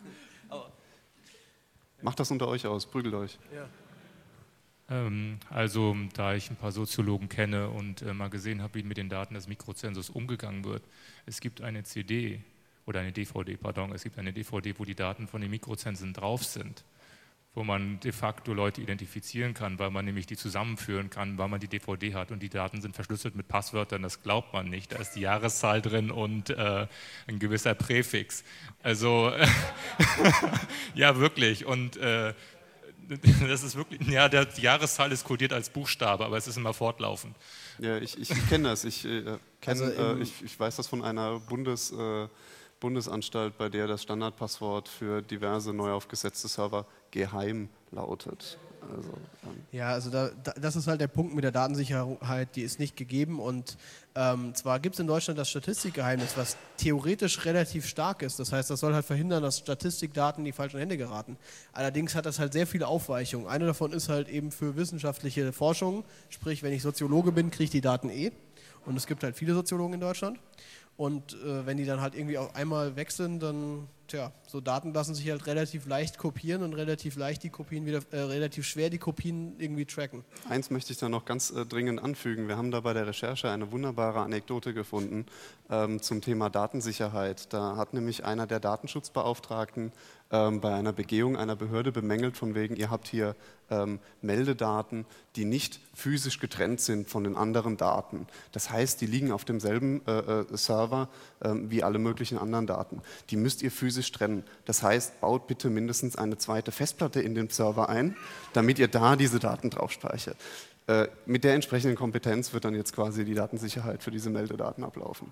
Macht das unter euch aus, prügelt euch. Ja. Also, da ich ein paar Soziologen kenne und mal gesehen habe, wie mit den Daten des Mikrozensus umgegangen wird, es gibt eine CD oder eine DVD, pardon, es gibt eine DVD, wo die Daten von den Mikrozensen drauf sind. wo man de facto Leute identifizieren kann, weil man nämlich die zusammenführen kann, weil man die DVD hat und die Daten sind verschlüsselt mit Passwörtern, das glaubt man nicht. Da ist die Jahreszahl drin und ein gewisser Präfix. Also, ja wirklich und das ist wirklich, ja, die Jahreszahl ist kodiert als Buchstabe, aber es ist immer fortlaufend. Ja, ich kenne das. Ich weiß das von einer Bundesanstalt, bei der das Standardpasswort für diverse neu aufgesetzte Server geheim lautet. Also, Ja, also das ist halt der Punkt mit der Datensicherheit, die ist nicht gegeben und zwar gibt es in Deutschland das Statistikgeheimnis, was theoretisch relativ stark ist. Das heißt, das soll halt verhindern, dass Statistikdaten in die falschen Hände geraten. Allerdings hat das halt sehr viele Aufweichungen. Eine davon ist halt eben für wissenschaftliche Forschung, sprich, wenn ich Soziologe bin, kriege ich die Daten und es gibt halt viele Soziologen in Deutschland. Und wenn die dann halt irgendwie auf einmal weg sind, dann, so Daten lassen sich halt relativ leicht kopieren und relativ leicht die Kopien wieder, relativ schwer die Kopien irgendwie tracken. Eins möchte ich da noch ganz dringend anfügen. Wir haben da bei der Recherche eine wunderbare Anekdote gefunden zum Thema Datensicherheit. Da hat nämlich einer der Datenschutzbeauftragten bei einer Begehung einer Behörde bemängelt, von wegen, ihr habt hier Meldedaten, die nicht physisch getrennt sind von den anderen Daten. Das heißt, die liegen auf demselben Server wie alle möglichen anderen Daten. Die müsst ihr physisch trennen. Das heißt, baut bitte mindestens eine zweite Festplatte in den Server ein, damit ihr da diese Daten drauf speichert. Mit der entsprechenden Kompetenz wird dann jetzt quasi die Datensicherheit für diese Meldedaten ablaufen.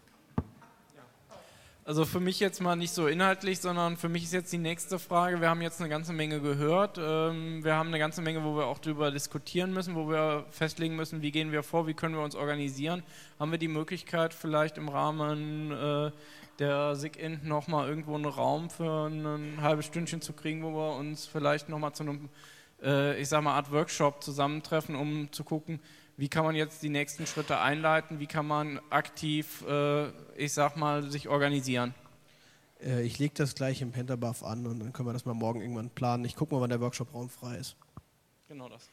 Also für mich jetzt mal nicht so inhaltlich, sondern für mich ist jetzt die nächste Frage, wir haben jetzt eine ganze Menge gehört, wir haben eine ganze Menge, wo wir auch darüber diskutieren müssen, wo wir festlegen müssen, wie gehen wir vor, wie können wir uns organisieren. Haben wir die Möglichkeit vielleicht im Rahmen der SIGINT nochmal irgendwo einen Raum für ein halbes Stündchen zu kriegen, wo wir uns vielleicht nochmal zu einem, ich sag mal, Art Workshop zusammentreffen, um zu gucken, wie kann man jetzt die nächsten Schritte einleiten, wie kann man aktiv, ich sag mal, sich organisieren? Ich lege das gleich im Pentabuff an und dann können wir das mal morgen irgendwann planen. Ich gucke mal, wann der Workshop-Raum frei ist. Genau das.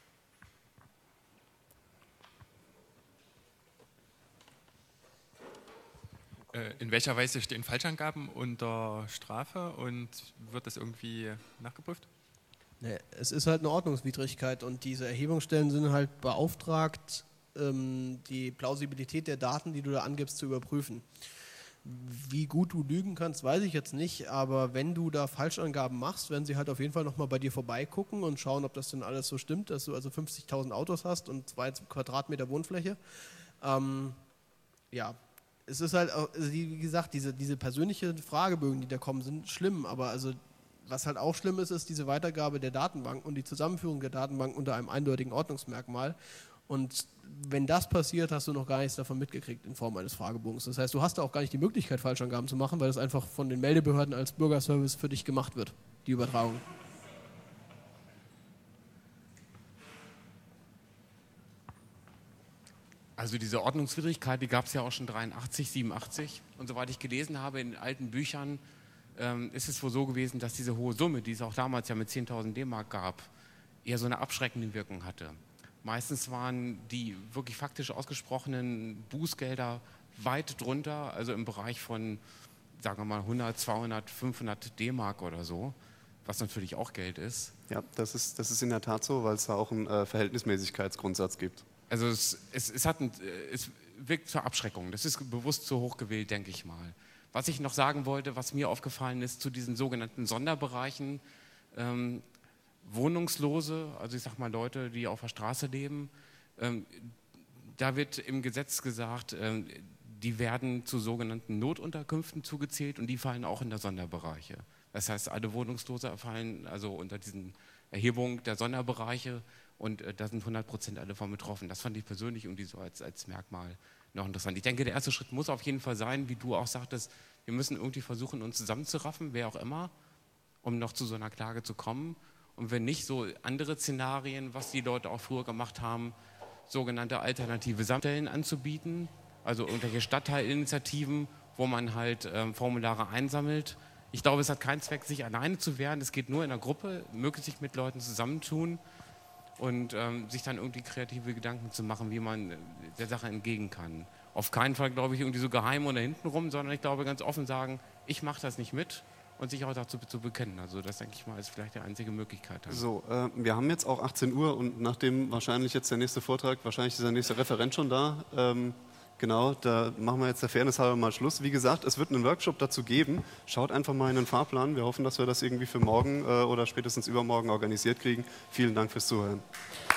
In welcher Weise stehen Falschangaben unter Strafe und wird das irgendwie nachgeprüft? Nee, es ist halt eine Ordnungswidrigkeit und diese Erhebungsstellen sind halt beauftragt, die Plausibilität der Daten, die du da angibst, zu überprüfen. Wie gut du lügen kannst, weiß ich jetzt nicht, aber wenn du da Falschangaben machst, werden sie halt auf jeden Fall nochmal bei dir vorbeigucken und schauen, ob das denn alles so stimmt, dass du also 50.000 Autos hast und 2 Quadratmeter Wohnfläche. Ja, es ist halt, also wie gesagt, diese persönlichen Fragebögen, die da kommen, sind schlimm, aber also was halt auch schlimm ist, ist diese Weitergabe der Datenbank und die Zusammenführung der Datenbank unter einem eindeutigen Ordnungsmerkmal. Und wenn das passiert, hast du noch gar nichts davon mitgekriegt in Form eines Fragebogens. Das heißt, du hast da auch gar nicht die Möglichkeit, Falschangaben zu machen, weil das einfach von den Meldebehörden als Bürgerservice für dich gemacht wird, die Übertragung. Also diese Ordnungswidrigkeit, die gab es ja auch schon 83, 87. Und soweit ich gelesen habe in alten Büchern, ist es wohl so gewesen, dass diese hohe Summe, die es auch damals ja mit 10.000 D-Mark gab, eher so eine abschreckende Wirkung hatte. Meistens waren die wirklich faktisch ausgesprochenen Bußgelder weit drunter, also im Bereich von, sagen wir mal, 100, 200, 500 D-Mark oder so, was natürlich auch Geld ist. Ja, das ist in der Tat so, weil es da auch einen Verhältnismäßigkeitsgrundsatz gibt. Also es wirkt zur Abschreckung, das ist bewusst zu hoch gewählt, denke ich mal. Was ich noch sagen wollte, was mir aufgefallen ist zu diesen sogenannten Sonderbereichen, Wohnungslose, also ich sag mal Leute, die auf der Straße leben, da wird im Gesetz gesagt, die werden zu sogenannten Notunterkünften zugezählt und die fallen auch in der Sonderbereiche. Das heißt, alle Wohnungslose fallen also unter diesen Erhebungen der Sonderbereiche und da sind 100% alle von betroffen. Das fand ich persönlich irgendwie so als Merkmal noch interessant. Ich denke, der erste Schritt muss auf jeden Fall sein, wie du auch sagtest, wir müssen irgendwie versuchen, uns zusammenzuraffen, wer auch immer, um noch zu so einer Klage zu kommen. Und wenn nicht, so andere Szenarien, was die Leute auch früher gemacht haben, sogenannte alternative Sammelstellen anzubieten, also irgendwelche Stadtteilinitiativen, wo man halt Formulare einsammelt. Ich glaube, es hat keinen Zweck, sich alleine zu wehren, es geht nur in einer Gruppe, möglichst sich mit Leuten zusammentun und sich dann irgendwie kreative Gedanken zu machen, wie man der Sache entgegen kann. Auf keinen Fall, glaube ich, irgendwie so geheim oder hintenrum, sondern ich glaube, ganz offen sagen, ich mache das nicht mit und sich auch dazu zu bekennen. Also das, denke ich mal, ist vielleicht die einzige Möglichkeit. So, wir haben jetzt auch 18 Uhr und nachdem wahrscheinlich jetzt der nächste Vortrag, wahrscheinlich ist der nächste Referent schon da. Genau, da machen wir jetzt der Fairness halber mal Schluss. Wie gesagt, es wird einen Workshop dazu geben. Schaut einfach mal in den Fahrplan. Wir hoffen, dass wir das irgendwie für morgen oder spätestens übermorgen organisiert kriegen. Vielen Dank fürs Zuhören.